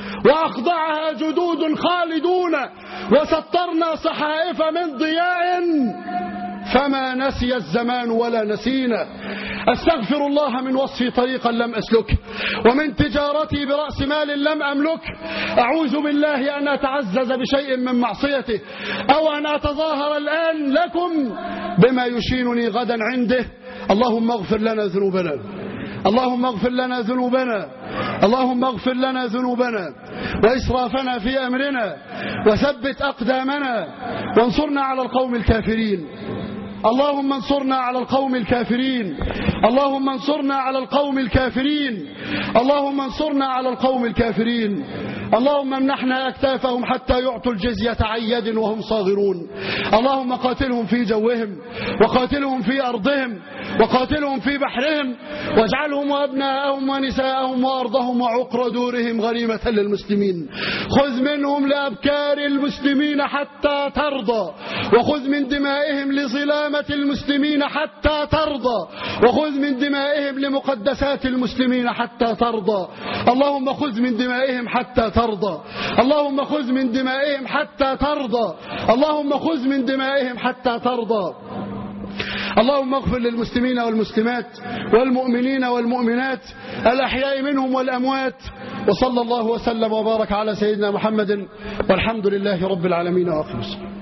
وأخضعها جدود خالدون، وسطرنا صحائف من ضياء، فما نسي الزمان ولا نسينا. أستغفر الله من وصفي طريقا لم أسلك، ومن تجارتي برأس مال لم أملك. أعوذ بالله أن أتعزز بشيء من معصيته، أو أن أتظاهر الآن لكم بما يشينني غدا عنده. اللهم اغفر لنا ذنوبنا، اللهم اغفر لنا ذنوبنا، اللهم اغفر لنا ذنوبنا وإسرافنا في أمرنا، وثبت أقدامنا، وانصرنا على القوم الكافرين. اللهم انصرنا على القوم الكافرين، اللهم انصرنا على القوم الكافرين، اللهم انصرنا على القوم الكافرين. اللهم امنحنا أكتافهم حتى يعطوا الجزية عن يد وهم صاغرون. اللهم قاتلهم في جوهم، وقاتلهم في أرضهم، وقاتلهم في بحرهم، واجعلهم وأبناءهم ونساءهم وأرضهم وعقر دورهم غنيمة للمسلمين. خذ منهم لأبكار المسلمين حتى ترضى، وخذ من دمائهم لظلامة المسلمين حتى ترضى، وخذ من دمائهم لمقدسات المسلمين حتى ترضى. اللهم خذ من دمائهم حتى ترضى، اللهم خذ من دمائهم حتى ترضى، اللهم خذ من دمائهم حتى ترضى. اللهم اغفر للمسلمين والمسلمات والمؤمنين والمؤمنات الأحياء منهم والأموات، وصلى الله وسلم وبارك على سيدنا محمد، والحمد لله رب العالمين. وأقم الصلاة.